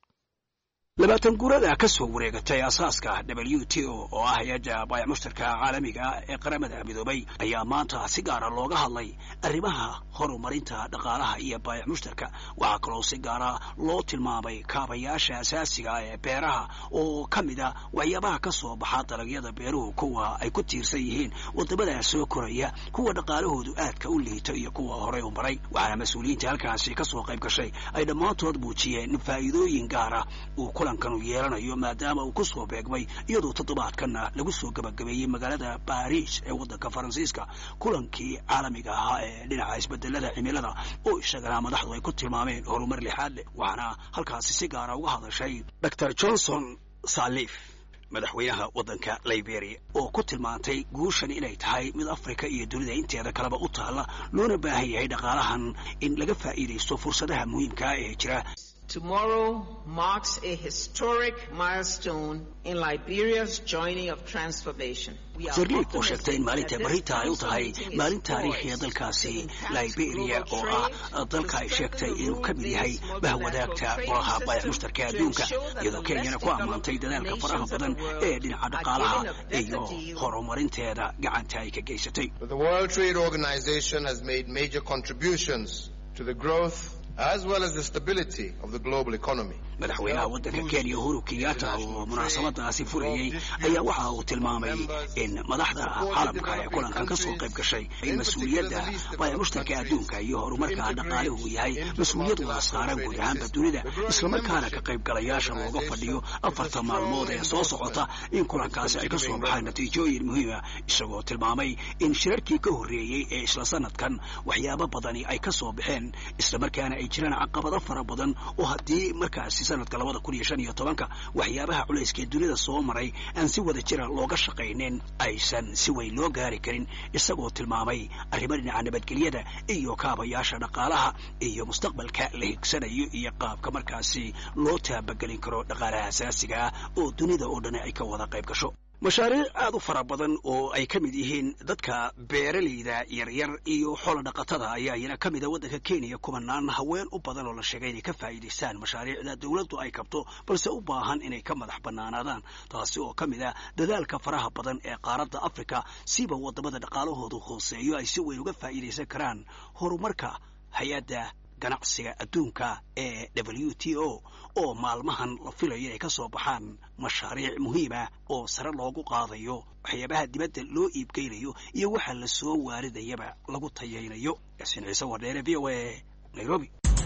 20 guurada ka soo wareegatay asaaska WTO oo ah hay'adda baayac mushtarka caalamiga ee qaramada midoobay ayaa maanta si gaar ah looga hadlay arrimaha horumarinta dhaqaalaha iyo baayac mushtarka. waxaa kaloo si gaar ah loo tilmaamay kaabayaasha asaasiga ee beeraha oo ka mid ah waxyaabaha ka soo baxa dalagyada beeruhu kuwa ay ku tiirsan yihiin wadamada soo koraya, kuwa dhaqaalahoodu aadka u liito iyo kuwa horey u maray. waxaana mas-uuliyiinta halkaasi ka soo qayb gashay ay dhammaantood muujiyeen faa'iidooyin gaar ah kulankan uu yeelanayo maadaama uu ku soo beegmay iyadoo toddobaadkanna lagu soo gabagabeeyey magaalada Paris ee waddanka Faransiiska kulankii caalamiga ahaa ee dhinaca isbedelada cimilada oo isagana madaxdu ay ku tilmaameen horumar lixaad leh. waxaana halkaasi si gaara uga hadashay Dr. Johnson Sirleaf, madaxweynaha waddanka Liberia, oo ku tilmaantay guushan inay tahay mid Afrika iyo dunida inteeda kaleba u taala, loona baahan yahay dhaqaalahan in laga faa'iideysto fursadaha muhiimka ah ee jira. Tomorrow marks a historic milestone in Liberia's journey of transformation. Sirleaf oo sheegtay in maalinta barita ay u tahay maalin taariikhiya dalkaasi Liberia oo ah dalka ay sheegtay inuu ka mid yahay bahwadaagta golaha baayac mushtarka adduunka, iyadoo Kenyana ku ammaantay dadaalka faraha badan ee dhinaca dhaqaalaha iyo horumarinteeda gacanta ay ka geysatay. The World Trade Organization has made major contributions to the growth as well as the stability of the global economy. madaxweynaha waddanka Kenya Uhuru Kenyatta oo munaasabadaasi furayay ayaa waxa uu tilmaamay in madaxda caalamka ee kulankan ka soo qayb gashay in mas'uuliyadda baayac mushtarka adduunka iyo horumarka dhaqaaluhu yahay mas'uuliyad wada saaran guud ahaanba dunida, isla markaana ka qaybgalayaasha looga fadhiyo 4 maalmood ee soo socota in kulankaasi ay ka soo baxaan natiijooyin muhiim ah. isagoo tilmaamay in shirarkii ka horreeyay ee isla sanadkan waxyaabo badani ay ka soo baxeen, isla markaana ay jiraan caqabado fara badan oo haddii markaasi sanadka 2015 waxyaabaha culayska ee dunida soo maray aan si wada jira looga shaqaynin aysan si weyn loo gaari karin. isagoo tilmaamay arrimo dhinaca nabadgelyada iyo kaabayaasha dhaqaalaha iyo mustaqbalka la higsanayo iyo qaabka markaasi loo taabagelin karo dhaqaalaha asaasiga ah oo dunida oo dhan ay ka wada qayb gasho. mashaariic aad u fara badan oo ay ka mid yihiin dadka beeralayda yaryar iyo xoolo dhaqatada ayaa iyana ka mid ah waddanka Kenya. kumanaan haween u badan oo la sheegay inay ka faa'iideystaan mashaariicda dawladdu ay kabto balse u baahan inay ka madax bannaanaadaan, taasi oo ka mid ah dadaalka faraha badan ee qaaradda Afrika siba wadamada dhaqaalahoodu hooseeyo ay si weyn uga faa'iideysan karaan horumarka hay'adda ganacsiga adduunka ee WTO oo maalmahan la filayo inay ka soo baxaan mashaariic muhiim ah oo sare loogu qaadayo waxyaabaha dibadda loo iibgeynayo iyo waxa la soo waaridayaba lagu tayaynayo. yaasiin ciise wardheere, VOA, Nairobi.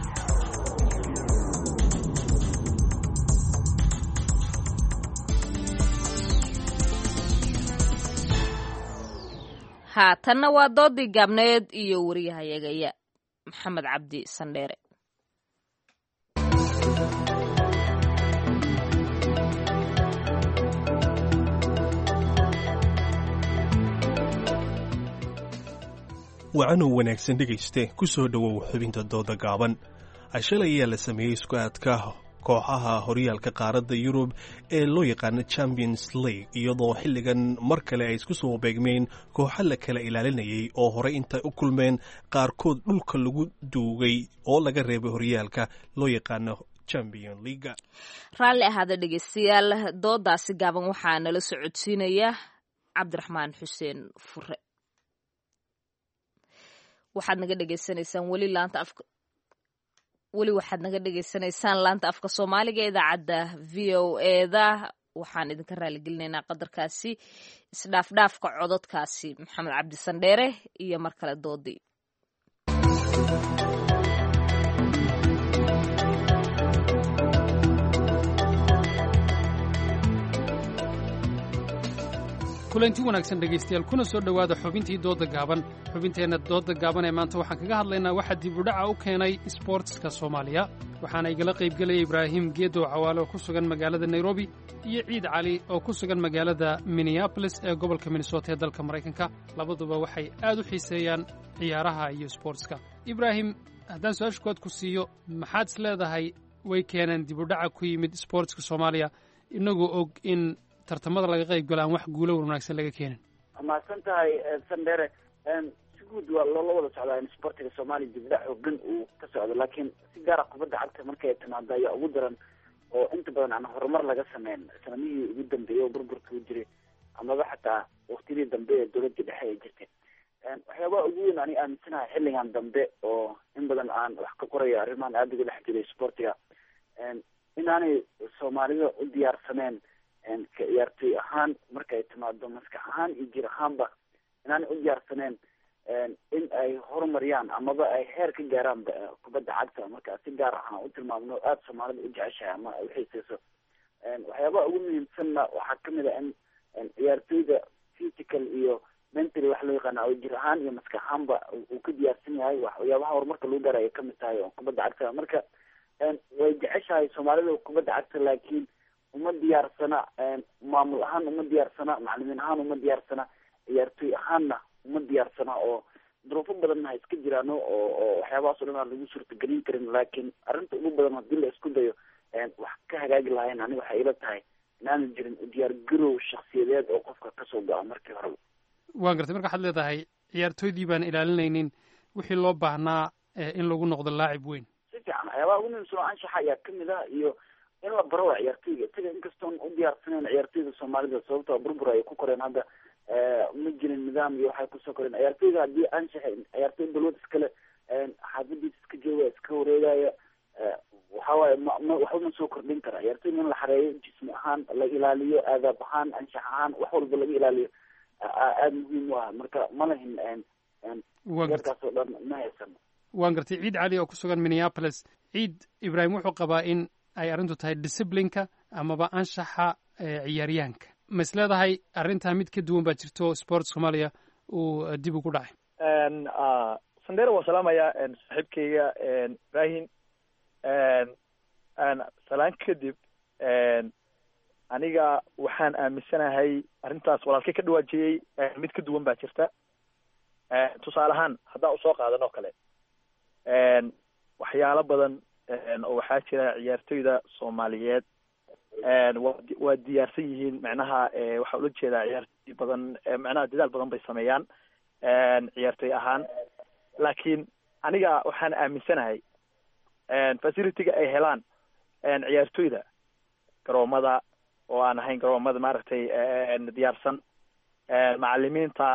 haatanna waa doodii gaabneed iyo wariyahayagaya maxamed cabdi sandheere. wacanoo wanaagsan dhegayste ku soo dhowow xubinta dooda gaaban. shalay ayaa la sameeyey isku aadka kooxaha horyaalka qaaradda Yurub ee loo yaqaano Champions League iyadoo xilligan mar kale ay isku soo beegmeen kooxo la kala ilaalinayay oo horey intay u kulmeen qaarkood dhulka lagu duugay oo laga reebay horyaalka loo yaqaano Champions League. raalli ahaada dhegeystayaal doodaasi gaaban waxaa nala socodsiinaya cabdiraxmaan xuseen fure. waxaad naga dhegeysanaysaan weli waxaad naga dhegeysanaysaan laanta afka soomaaliga ee idaacadda VOA-da. waxaan idinka raaligelinaynaa qadarkaasi isdhaafdhaafka cododkaasi maxamed cabdi sandheere iyo mar kale doodii. kulanti wanaagsan dhegaystayaal kuna soo dhowaada xubintii dooda gaaban. xubinteenna dooda gaaban ee maanta waxaan kaga hadlaynaa waxaa dib u dhaca u keenay isboortska Soomaaliya. waxaana igala qaybgelaya Ibraahim Geedo Cawaale oo ku sugan magaalada Nairobi iyo Ciid Cali oo ku sugan magaalada Minneapolis ee gobolka Minnesota ee dalka Maraykanka. labaduba waxay aad u xiiseeyaan ciyaaraha iyo isboortska. Ibraahim, haddaan su-aasha kood ku siiyo, maxaad is leedahay way keeneen dib u dhaca ku yimid isboortska Soomaaliya inagoo og in tartamada laga qayb galaan wax guulo wanaagsan laga keenin? mahadsan tahay sandere. si guud waa loola wada socdaa in sportiga soomaaliya dibdhac xoogan uu ka socdo, laakiin si gaara kubadda cagta markay timaado ayaa ugu daran oo inta badan aan horumar laga sameyn sanamihii ugu dambeeyey oo burburka u jiray amaba xataa waktiyadii dambe ee dowladda dhexe ay jirtay. waxyaabaha ugu weyn ani aaminsanahay xilligan dambe oo in badan aan wax ka qorayo arrimahan aada uga dhex jiray sportiga, inaanay soomaalida u diyaarsaneen ka ciyaartoy ahaan markay timaado maskax ahaan iyo jir ahaanba inaanay u diyaarsaneen in ay horumariyaan amaba ay heer ka gaaraan kubadda cagta. marka si gaar ahaan u tilmaamno aada soomaalida u jeceshahay ama ay uxiiseyso. waxyaabaha ugu muhiimsanna waxaa kamid a in ciyaartoyda physical iyo mentally wax loo yaqaana oo jir ahaan iyo maskax ahaanba uu ka diyaarsan yahay. waxyaabaha horumarka lagu gaarayo kamid tahay oo kubadda cagta. marka way jeceshahay soomaalida kubadda cagta, laakiin uma diyaarsana maamul ahaan, uma diyaarsana macalimiin ahaan, uma diyaarsana ciyaartoy ahaanna uma diyaarsana oo duruufo badanna ha iska jiraan oo waxyaabahaas o dhan aan lagu suurtagelin karin. laakiin arrinta ugu badan hadii la isku dayo wax ka hagaagi lahayn aniga waxay ila tahay inaanu jirin u diyaar garow shaksiyadeed oo qofka kasoo go-a markii hore. waan gartay. marka waxaad leedahay ciyaartoydii baan ilaalinaynin wixii loo baahnaa in lagu noqdo laacib weyn. si fiican waxyaabaha ugu muhiimsan oo anshaxa ayaa kamid ah iyo in la baro waa ciyaartoyga isaga inkastoon u diyaarsaneen ciyaartoyda soomaalida sababtoo burbur ay ku koreen hadda ma jirin nidaam iyo waxay kusoo koreen. ciyaartoyga haddii anshaxa ciyaartoy balwad iskale xaafadiisa iska jooga iska wareegaya waxawaaye waxba ma soo kordhin kara. ciyaartoyga in la xareeyo jismi ahaan la ilaaliyo, aadaab ahaan, anshax ahaan, wax walba laga ilaaliyo aada muhiim u ah. marka ma lahin yarkaas oo dhan ma haysan. waan gartay. Ciid Cali oo ku sugan Minneapolis. Ciid, Ibraahim wuxuu qabaa in ay arrintu tahay disciplineka amaba anshaxa ciyaaryahanka. ma is leedahay arrintaa mid ka duwan baa jirto sport Soomaaliya uu dib ugu dhacay? sandera waa salaamaya saaxiibkayga Ibraahim. salaan kadib aniga waxaan aaminsanahay arrintaas walaalkay ka dhawaajiyey mid ka duwan baa jirta. tusaale ahaan haddaa usoo qaadan oo kale waxyaalo badan oo waxaa jira ciyaartoyda Soomaaliyeed waa diyaarsan yihiin. macnaha waxaa ula jeedaa ciyaartoy badan macnaha dadaal badan bay sameeyaan ciyaartoy ahaan, laakiin aniga waxaan aaminsanahay facility-ga ay helaan ciyaartoyda garoomada oo aan ahayn garoomada maaragtay diyaarsan, macalimiinta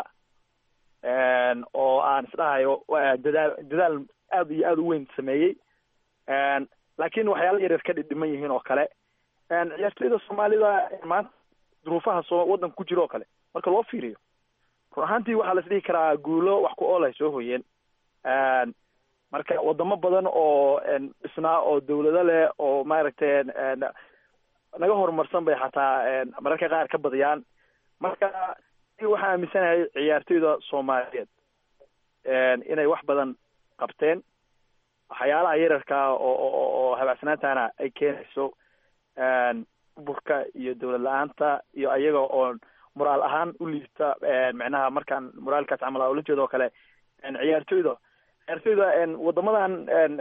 oo aan isdhahayo dadaal aada iyo aada u weyn sameeyey, laakiin waxyaala yaryar ka dhidhiman yihiin oo kale. ciyaartoyda Soomaalida maanta duruufaha waddanka ku jiro oo kale marka loo fiiriyo, run ahaantii waxaa la isdhihi karaa guulo wax ku ool ay soo hoyeen. marka wadamo badan oo dhisnaa oo dawlado leh oo maaragtay naga horumarsan bay xataa mararka qaar ka badiyaan. marka waxaan aaminsanahay ciyaartoyda Soomaaliyeed inay wax badan qabteen. waxyaalaha yararka oo habacsanaantana ay keenayso burka iyo dawlad la-aanta iyo ayaga oo moraal ahaan u liita. macnaha markaan moraalkaas camal ula jeedo oo kale ciyaartoyda ciyaartoyda wadamadan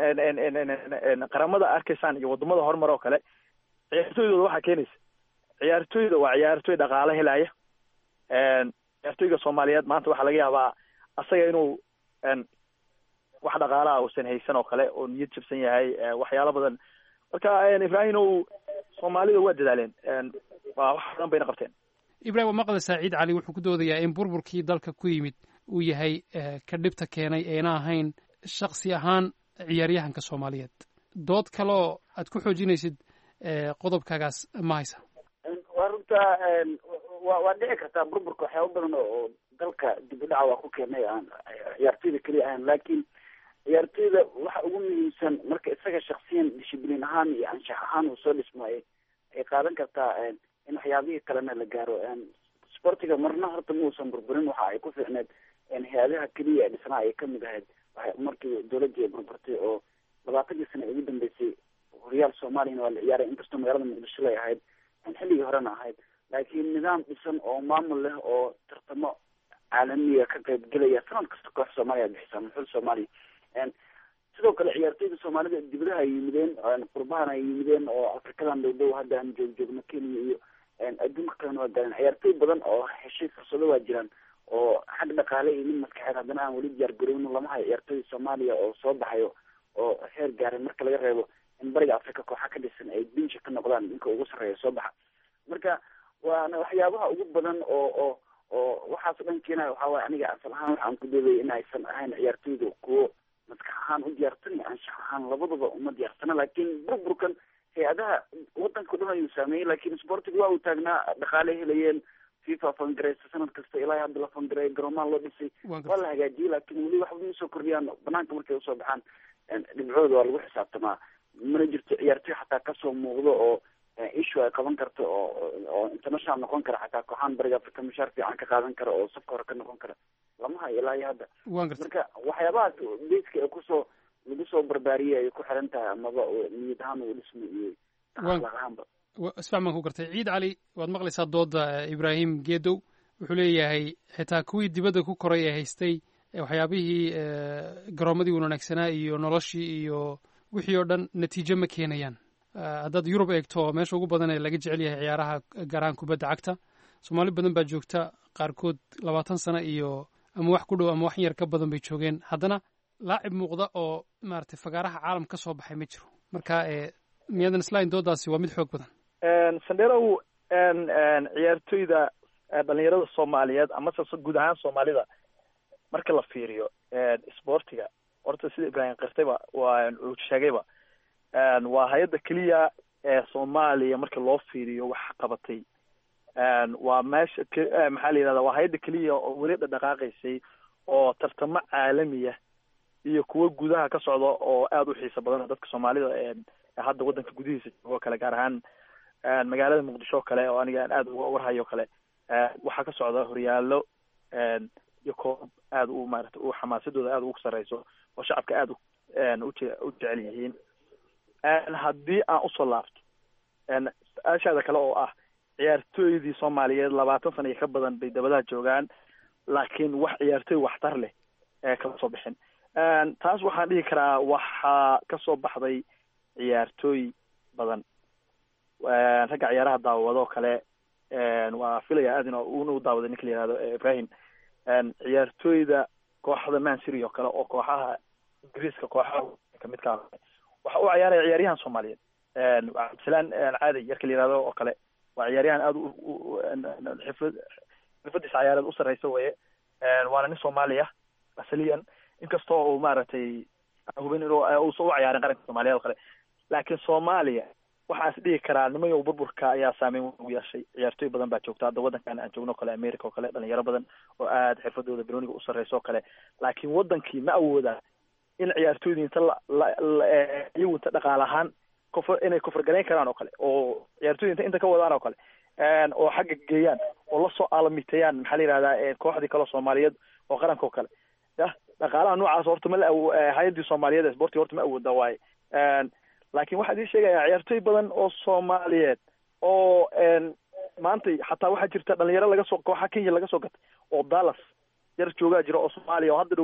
qaramada arkaysaan iyo wadamada horumar oo kale ciyaartoydooda waxaa keenaysa ciyaartoyda waa ciyaartoy dhaqaale helaya. ciyaartoyga Soomaaliyeed maanta waxaa laga yaabaa asaga inuu wax dhaqaalaha uusan haysan oo kale oo niyad jabsan yahay waxyaalo badan. marka Ibrahim oo Soomaalida waa dadaaleen waa wax badan bayna qabteen. Ibrahim waa maqlaysaa Ciid Cali wuxuu ku doodayaa in burburkii dalka ku yimid uu yahay ka dhibta keenay eena ahayn shakhsi ahaan ciyaaryahanka Soomaaliyeed. dood kaloo aad ku xoojinaysid qodobkaagaas ma haysa? waa runta waa dhici kartaa burburka waxyaaba badan oo dalka dib u dhaca waa ku keenay aan ciyaartoyda keliya ahayn, laakiin ciyaartoyda waxa ugu muhiimsan marka isaga shaksiyan dishibliin ahaan iyo anshax ahaan uu soo dhismaayo ay qaadan kartaa in waxyaabihii kalena la gaaro. sportiga marna horta muusan burburin, waxa ay ku fiicneed hay-adaha keliya ee dhisnaa ay kamid ahayd markii dowladii ay burburtay oo 20 sano ugu dambeysay horyaal Soomaaliyana waa la ciyaaray inkastoo magaalada Muqdisho ay ahayd xilligii horena ahayd, laakiin nidaam dhisan oo maamul leh oo tartamo caalamiya ka qayb gelaya sanad kasta koox Soomaaliya bixisa muxul Soomaaliya. sidoo kale ciyaartoyda Soomaalida dibadaha ay yimideen qurbahana ay yimideen oo Afrikadan dhow hadda aan joogno Kenya iyo adduunka kalena waa galeen ciyaartoy badan oo heshay fursado waa jiraan oo xag dhaqaale iyo mid maskaxeed haddana aan weli diyaar garowno lama hayo ciyaartoyda Soomaaliya oo soo baxayo oo heer gaaray marka laga reebo in bariga Afrika kooxa ka dhisan ay dinsha ka noqdaan ninka ugu sarreeya soo baxa. marka waana waxyaabaha ugu badan oo waxaas dhan keenaya waxaa waaye aniga asal ahaan waxaan ku doodayay in aysan ahayn ciyaartoyda kuwo maskax ahaan u diyaarsan iyo anshax ahaan labadaba uma diyaarsana, laakiin burburkan hay-adaha wadanka dhan ayuu saameeyey, laakiin sportiga waa uu taagnaa dhaqaale helayeen FIFA fangareysa sanad kasta ilaa hadda la fangareeyo garoomaha loo dhisay waa la hagaajiyey, laakiin weli waxba ma soo kordhiyaan banaanka markay usoo baxaan dhibcooda waa lagu xisaabtamaa. mana jirto ciyaartoy xataa kasoo muuqdo oo issue ay qaban karto oo international noqon kara xataa kooxaan bariga Afrika mushaar fiican ka qaadan kara oo safka hore ka noqon kara lama hayo ilaa iyo hadda. marka waxyaabahaas beeska lagu soo barbaariyay ay ku xiran tahay amaba niyad ahaan uu dhismo iyo ahaanba. isfahmaan ku gartay. Ciid Cali waad maqlaysaa dooda Ibrahim Geedow wuxuu leeyahay xitaa kuwii dibadda ku koray ee haystay waxyaabihii garoomadii wanaagsanaa iyo noloshii iyo wixii oo dhan natiijo ma keenayaan. haddaad Yurub eegto meesha ugu badan ee laga jecel yahay ciyaaraha gaaraan kubadda cagta Soomaali badan baa joogta, qaarkood 20 sano iyo ama wax ku dhow ama wax yar ka badan bay joogeen, haddana laacib muuqda oo maaragtay fagaaraha caalam ka soo baxay ma jiro. marka miyadan islayn doodaasi waa mid xoog badan. Sandero ciyaartoyda dhalinyarada Soomaaliyeed ama guud ahaan Soomaalida marka la fiiriyo sportiga horta sida Ibrahim qirtayba waa uu sheegayba waa hay'adda kaliya ee Soomaaliya marka loo fiiriyo wax qabatay waa meesha maxaa la yiraahdaa waa hay'adda kaliya oo weli dhaqaaqaysay oo tartamo caalamiya iyo kuwa gudaha ka socda oo aad u xiiso badan dadka Soomaalida hadda wadanka gudihiisa oo kale gaar ahaan magaalada Muqdisho kale oo aniga aad uga warhayo kale waxa ka socda horyaalo iyo koob aad u maaragtay u xamaasadooda aad ugu sareyso oo shacabka aad u jecel yihiin. haddii aan usoo laabto su-aashaada kale oo ah ciyaartoydii Soomaaliyeed 20 sano iyo ka badan bay dabadaha joogaan, laakiin wax ciyaartoy waxtar leh kama soo bixin. taas waxaan dhihi karaa waxaa kasoo baxday ciyaartoy badan ragga ciyaaraha daawado kale waa filaya aad inuu daawaday ninka la yihahdo Ibrahim. ciyaartoyda kooxda Man City oo kale oo kooxaha Ingiriiska kooxaha kamid ka waxa uu ciyaaraya ciyaaryahan Soomaaliyeed Cabdisalaan Caadi yarka la yiraahdo oo kale waa ciyaaryahan aad xirfadiisa ciyaareed u sareysa weeye waana nin Soomaaliya asaliyan inkastoo uu maaragtay hubin inuu soo ciyaarin qaranka Soomaaliya oo kale, laakiin Soomaaliya waxaas dhihi karaa nimayo burburka ayaa saameyn ugu yeeshay. ciyaartoy badan baa joogta hadda wadankan aan joogno kale America oo kale dhalinyaro badan oo aad xirfadooda banooniga u sareyso oo kale, laakiin wadankii ma awooda in ciyaartoyda inta iyagu inta dhaqaale ahaan inay kufrgaleyn karaan oo kale oo ciyaartoyda inta ka wadaan oo kale oo xagga geeyaan oo la soo aalamiitayaan maxaa la yiraahdaa kooxdii kale Soomaaliyeed oo qaranka oo kale dhaqaalaha noocaas horta ma hay'adii Soomaaliyeed ee sportiga horta ma awooda waay. laakiin waxaa idin sheegayaa ciyaartoy badan oo Soomaaliyeed oo maanta xataa waxaa jirta dhalinyaro laga soo kooxa Kenya laga soo gatay oo Dallas yar joogaa jira oo Soomaaliya oo hadda dhow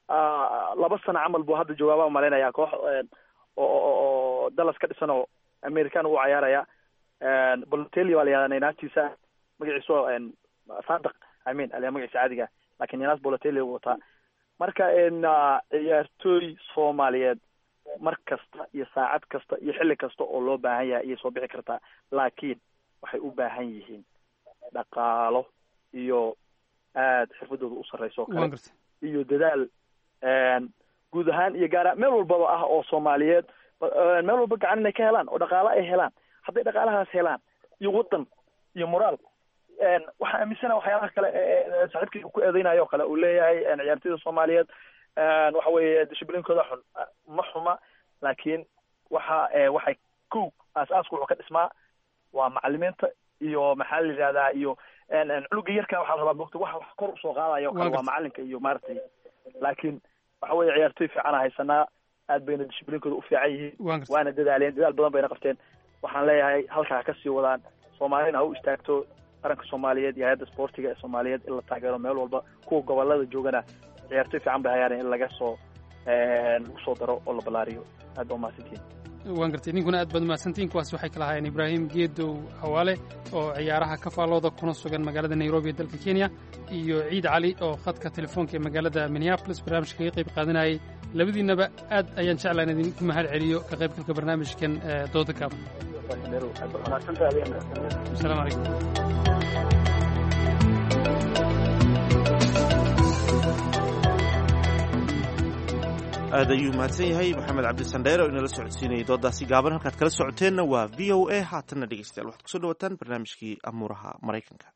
2 sano camal buu hadda joogaaba malaynayaa koox oo Dallas ka dhisan oo American uu ciyaaraya Balotelli waa la yiraahdaa naagtiisa magaciisu Saadaq ayaa magaciisa caadiga laakiin naas Balotelli uu wataa marka ciyaartooy Soomaaliyeed mar kasta iyo saacad kasta iyo xilli kasta oo loo baahan yahay ay soo bixi kartaa laakiin waxay u baahan yihiin dhaqaalo iyo aad xirfadooda u sareyso kale iyo dadaal guud ahaan iyo gaar meel walba ah oo Soomaaliyeed meel walba gacan inay ka helaan oo dhaqaale ay helaan hadday dhaqaalahaas helaan iyo wadan iyo moraal waxa aaminsanaa waxyaalaha kale saaxiibkii ku eedeynayo kale uu leeyahay ciyaartooyda Soomaaliyeed waxa weeye disciplinkooda xun ma xuma laakiin waxay ku aasaaska wuxuu ka dhismaa waa macallimiinta iyo maxaa la yiraahdaa iyo culuga yarka waxa la rabaa bogta wax kor u soo qaadayo kale waa macallinka iyo maartay laakiin waxa weeye ciyaartooy fiican haysanaa aad bayna disciplinkooda u fiican yihiin waana dadaaleen dadaal badan bayna qabteen waxaan leeyahay halkaa ka sii wadaan Soomaalina ha u istaagto qaranka Soomaaliyeed iyo hay'adda sportiga ee Soomaaliyeed in la taageero meel walba kuwa gobolada joogana ciyaartooy fiican bay hayaan in laga soo soo daro oo la balaariyo aad u mahadsantiin waan gartay ninkuna aad baad mahadsantiin kuwaas waxay kala hayeen Ibrahim Geedow Hawaale oo ciyaaraha ka faalooda kuna sugan magaalada Nairobi ee dalka Kenya iyo Ciid Cali oo khadka telefoonka ee magaalada Minneapolis barnaamijka ka qayb qaadanayay labadiinaba aad ayaan jeclaan idinku mahad celiyo ka qaybgalka barnaamijkan dooda gaaban السلام عليكم aad ayuu mahadsan yahay maxamed cabdi sandheere oo inala socodsiinayay doodaasi gaaban halkaad kala socoteenna waa VOA haatanna dhegeystayaal waxaad kusoo dhawataan barnaamijkii amuuraha Maraykanka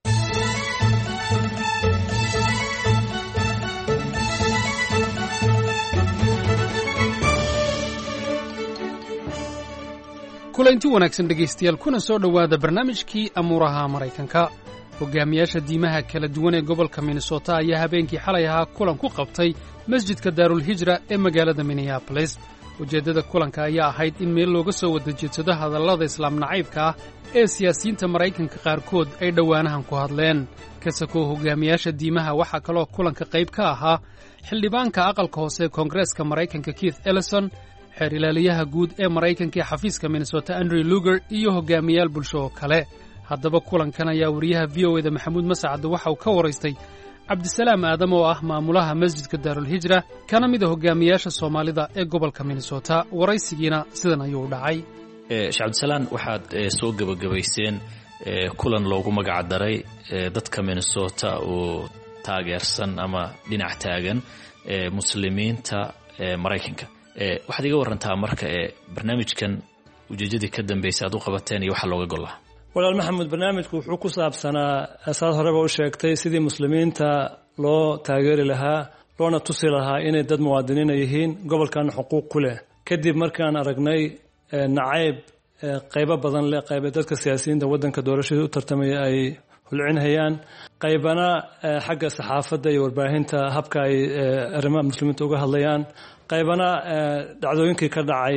kulanti wanaagsan dhegaystayaal kuna soo dhowaada barnaamijkii amuuraha Maraykanka hogaamiyaasha diimaha kala duwan ee gobolka Minnesota ayaa habeenkii xalay ahaa kulan ku qabtay masjidka Daarul Hijra ee magaalada Minneapolis ujeeddada kulanka ayaa ahayd in meel looga soo wada jeedsado hadallada islaam nacaybka ah ee siyaasiyiinta Maraykanka qaarkood ay dhowaanahan ku hadleen kasakoo hogaamiyaasha diimaha waxaa kaloo kulanka qayb ka ahaa xildhibaanka aqalka hoose ee Koongareeska Maraykanka Keith Ellison xeer ilaaliyaha guud ee Maraykanka ee xafiiska Minnesota Andrew Lugar iyo hogaamiyaal bulsho oo kale haddaba kulankan ayaa wariyaha VOA-da Maxamuud Masacad waxa uu ka waraystay Cabdisalaam Aadam oo ah maamulaha masjidka Daarul Hijra kana mid ah hogaamiyaasha Soomaalida ee gobolka Minnesota waraysigiina sidan ayuu dhacay Cabdisalaam waxaad soo gabagabayseen kulan loogu magac daray dadka Minnesota oo taageersan ama dhinac taagan muslimiinta Maraykanka waxaad iga warantaa marka barnaamijkan ujeedadii ka dambeysay aad u qabateen iyo waxa looga gol lahaa walaal maxamed barnaamijku wuxuu ku saabsanaa asaas horeba u sheegtay sidii muslimiinta loo taageeri lahaa loona tusi lahaa inay dad muwaadiniin yihiin gobolkan xuquuq ku leh kadib markaan aragnay nacayb qaybo badan leh qayb dadka siyaasiyiinta wadanka doorashada u tartamaya ay hulcinayaan qaybana xagga saxaafadda iyo warbaahinta habka ay arrimaha muslimiinta uga hadlayaan qaybana dhacdooyinkii ka dhacay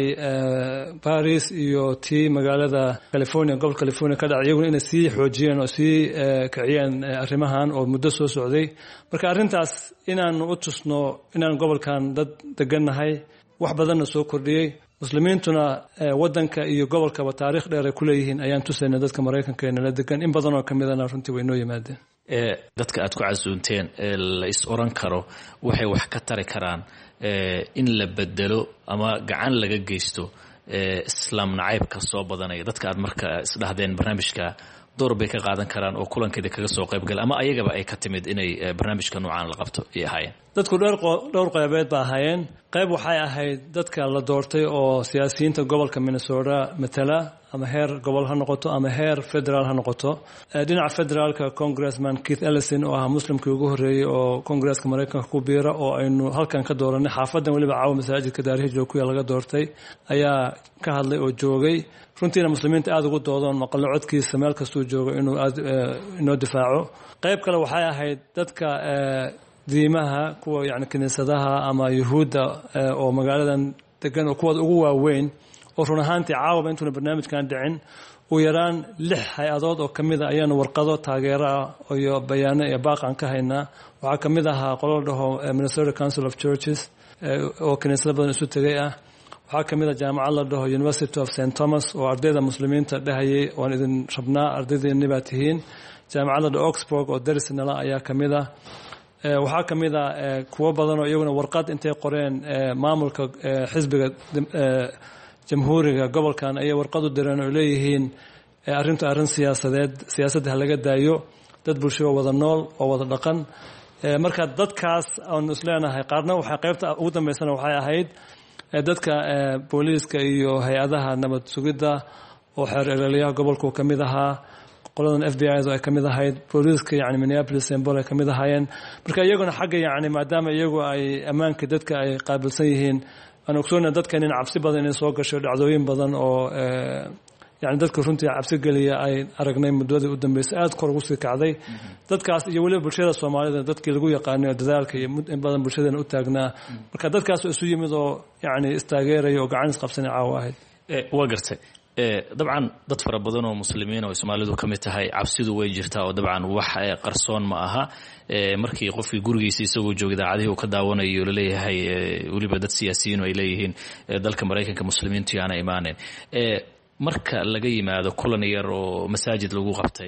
Paris iyo tii magaalada California gobolka California ka dhacay iyaguna inay sii xoojiyeen oo sii kiciyeen arrimahan oo muddo soo socday marka arrintaas inaan u tusno inaan gobolkan dad degannahay wax badanna soo kordhiyey muslimiintuna wadanka iyo gobolkaba taariikh dheer ay ku leeyihiin ayaan tusaynay dadka Maraykanka ee nala degan in badan oo ka midana runtii way noo yimaadeen dadka aad ku casuunteen la is oran karo waxay wax ka tari karaan in la bedelo ama gacan laga geysto islaam nacaybka soo badanaya dadka aad marka isdhahdeen barnaamijka door bay ka qaadan karaan oo kulankeeda kaga soo qayb gal ama ayagaba ay ka timid inay barnaamijka noocan la qabto ay ahaayeen dadku dhowr qaybeed ba ahaayeen qayb waxay ahayd dadka la doortay oo siyaasiyiinta gobolka Minnesota matala ama heer gobol ha noqoto ama heer federal ha noqoto dhinaca federaalka Congressman Keith Ellison oo ah muslimkii ugu horeeyay oo Congress-ka Maraykanka ku biira oo aynu halkan ka dooranay xaafadan waliba caawa masaajidka Daarul Hijra ku laga doortay ayaa ka hadlay oo joogay runtiina muslimiinta aad ugu doodaan maqalno codkiisa meel kasta uu joogo inuu aad inoo difaaco qayb kale waxay ahayd dadka diimaha kuwa yani kiniisadaha ama yuhuudda oo magaaladan degan oo kuwa ugu waaweyn oo run ahaantii caawaba intuuna barnaamijkan dhicin ugu yaraan 6 hay-adood oo kamid a ayaanu warqado taageero ah iyo bayaano iyo baaqan ka haynaa waxaa kamid ahaa qolo la dhaho Minnesota Council of Churches oo kiniisado badan isu tagay ah waxaa kamid ah jaamacad la dhaho University of St. Thomas oo ardayda muslimiinta dhahayay waan idin rabnaa ardaydeennii baa tihiin jaamacadda la dhaho Oxford oo darisnala ayaa kamid ah waxaa kamid ah kuwo badan oo iyaguna warqad intay qoreen maamulka xisbiga jamhuuriga gobolkan ayay warqad u direen oo leeyihiin arrintu arrin siyaasadda laga daayo dad bulshada wada nool oo wada dhaqan marka dadkaas aan isleenahay qaarna waxa qaybta ugu dambeysana waxay ahayd dadka booliiska iyo hay-adaha nabad sugidda oo xeer ilaaliyaha gobolku kamid ahaa qoladan FBI ay kamid ahayd booliiska yani Minneapolis St. Paul ay kamid ahaayeen marka iyaguna xagga yani maadaama iyagu ay ammaanka dadka ay qaabilsan yihiin aan ogsoonaa dadkan in cabsi badan inay soo gasho dhacdooyin badan oo yani dadka runtii cabsi geliya ay aragnay muddadii u dambeysay aad kor ugu sii kacday dadkaas iyo weliba bulshada Soomaalida dadkii lagu yaqaanay dadaalka iyo in badan bulshadana u taagnaa marka dadkaas isu yimid oo yani istaageeray oo gacan isqabsanay caawaahid waa gartay dabcan dad fara badan oo muslimiin oo Soomaalidu kamid tahay cabsidu way jirtaa oo dabcan wax qarsoon ma aha markii qofkii gurigiisa isagoo jooga daacadii uu ka daawanayo leeyahay waliba dad siyaasiyiin ay leeyihiin dalka Mareykanka muslimiintu yaana iimaaneen marka laga yimaado kulan yar oo masaajid lagu qabtay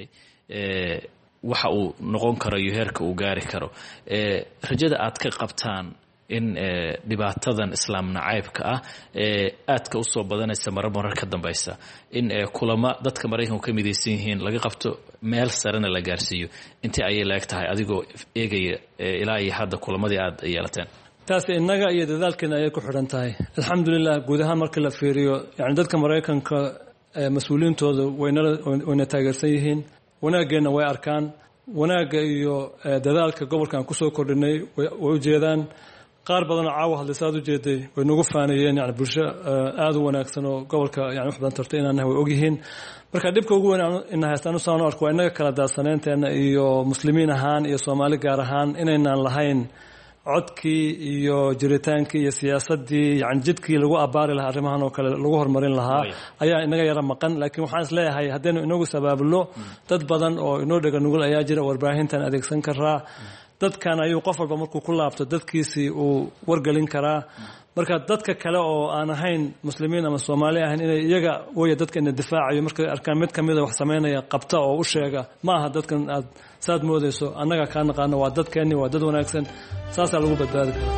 waxa uu noqon karo iyo heerka uu gaari karo rajada aad ka qabtaan in dhibaatadan islaam nacaybka ah aadka u soo badanaysa marar ka dambaysa in kulama dadka Mareykanku ka midaysan yihiin laga qabto meel sarena la gaarsiiyo intii ay leegtahay adigoo eegaya ilaa iyo hadda kulamadii aad yeelateen taas inaga iyo dadaalkeena ay ku xiran tahay alxamdulillah guud ahaan marka la fiiriyo yani dadka Mareykanka mas'uuliyiintooda wayna taageersan yihiin wanaageena way arkaan wanaaga iyo dadaalka gobolkan ku soo kordhinay way u jeedaan qaar badan oo caawa hadlaysaad u jeeday way nagu faanayeen yani bulsho aad u wanaagsan oo gobolka yani wax badan tartay inaan way og yihiin marka dhibka ugu weyn in haystaan u soo arko waa inaga kala daadsaneynteena iyo muslimiin ahaan iyo Soomaali gaar ahaan inaynaan lahayn codkii iyo jiritaankii iyo siyaasadii yani jidkii lagu abaari lahaa arrimahan oo kale lagu horumarin lahaa ayaa inaga yara maqan laakiin waxaan is leeyahay haddaynu inagu sabaabulo dad badan oo inoo dhega nugul ayaa jira warbaahintan adeegsan karaa dadkan ayuu qof walba markuu ku laabto dadkiisii uu wargelin karaa marka dadka kale oo aan ahayn muslimiin ama Soomaali ahayn inay iyaga way dadka in difaacayo marka arkaan mid kamid ah wax sameynaya qabta oo u sheega ma aha dadkan aad saad moodayso annaga ka naqaano waa dadkeeni waa dad wanaagsan saasa lagu badbaadi karaa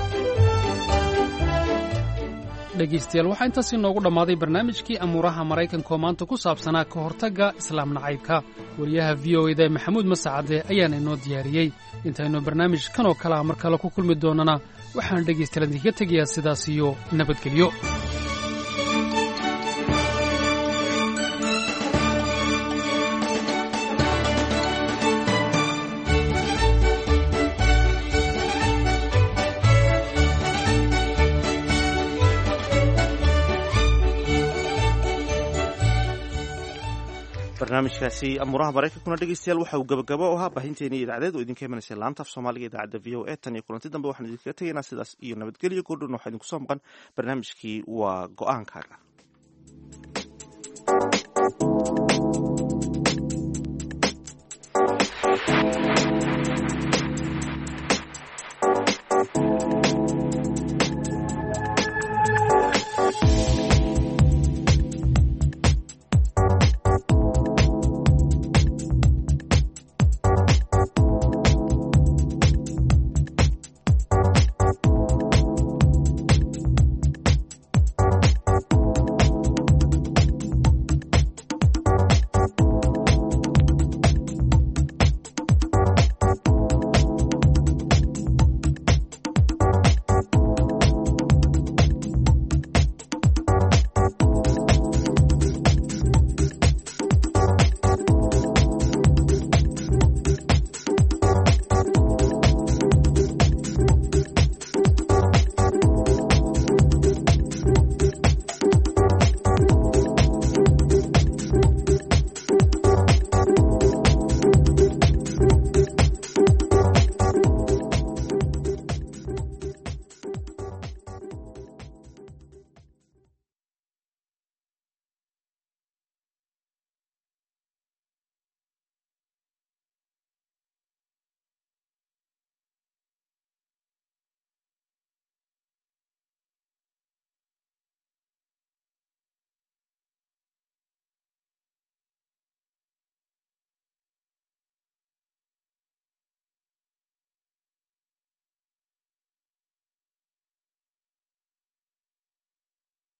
dhegeystayaal waxaa intaas inoogu dhammaaday barnaamijkii amuuraha Maraykanka oo maanta ku saabsanaa ka hortagga islaam nacaybka wariyaha VOA-da Maxamuud Masacade ayaana inoo diyaariyey intaynu barnaamij kan oo kale mar kale ku kulmi doonana waxaan dhegeystayaal idinka tegayaa sidaas iyo nabadgelyo barnaamijkaasi amuuraha Mareykankuna dhegeystayaal waxa uu gabagabo u ahaa baahinteena idaacadeed oo idinka imanaysa laanta af Soomaaliga idaacadda VOA tan iyo kulanti dambe waxaan idinkaga tegaynaa sidaas iyo nabadgelyo goordhown waxaa idinku soo maqan barnaamijkii waa go'aankaaga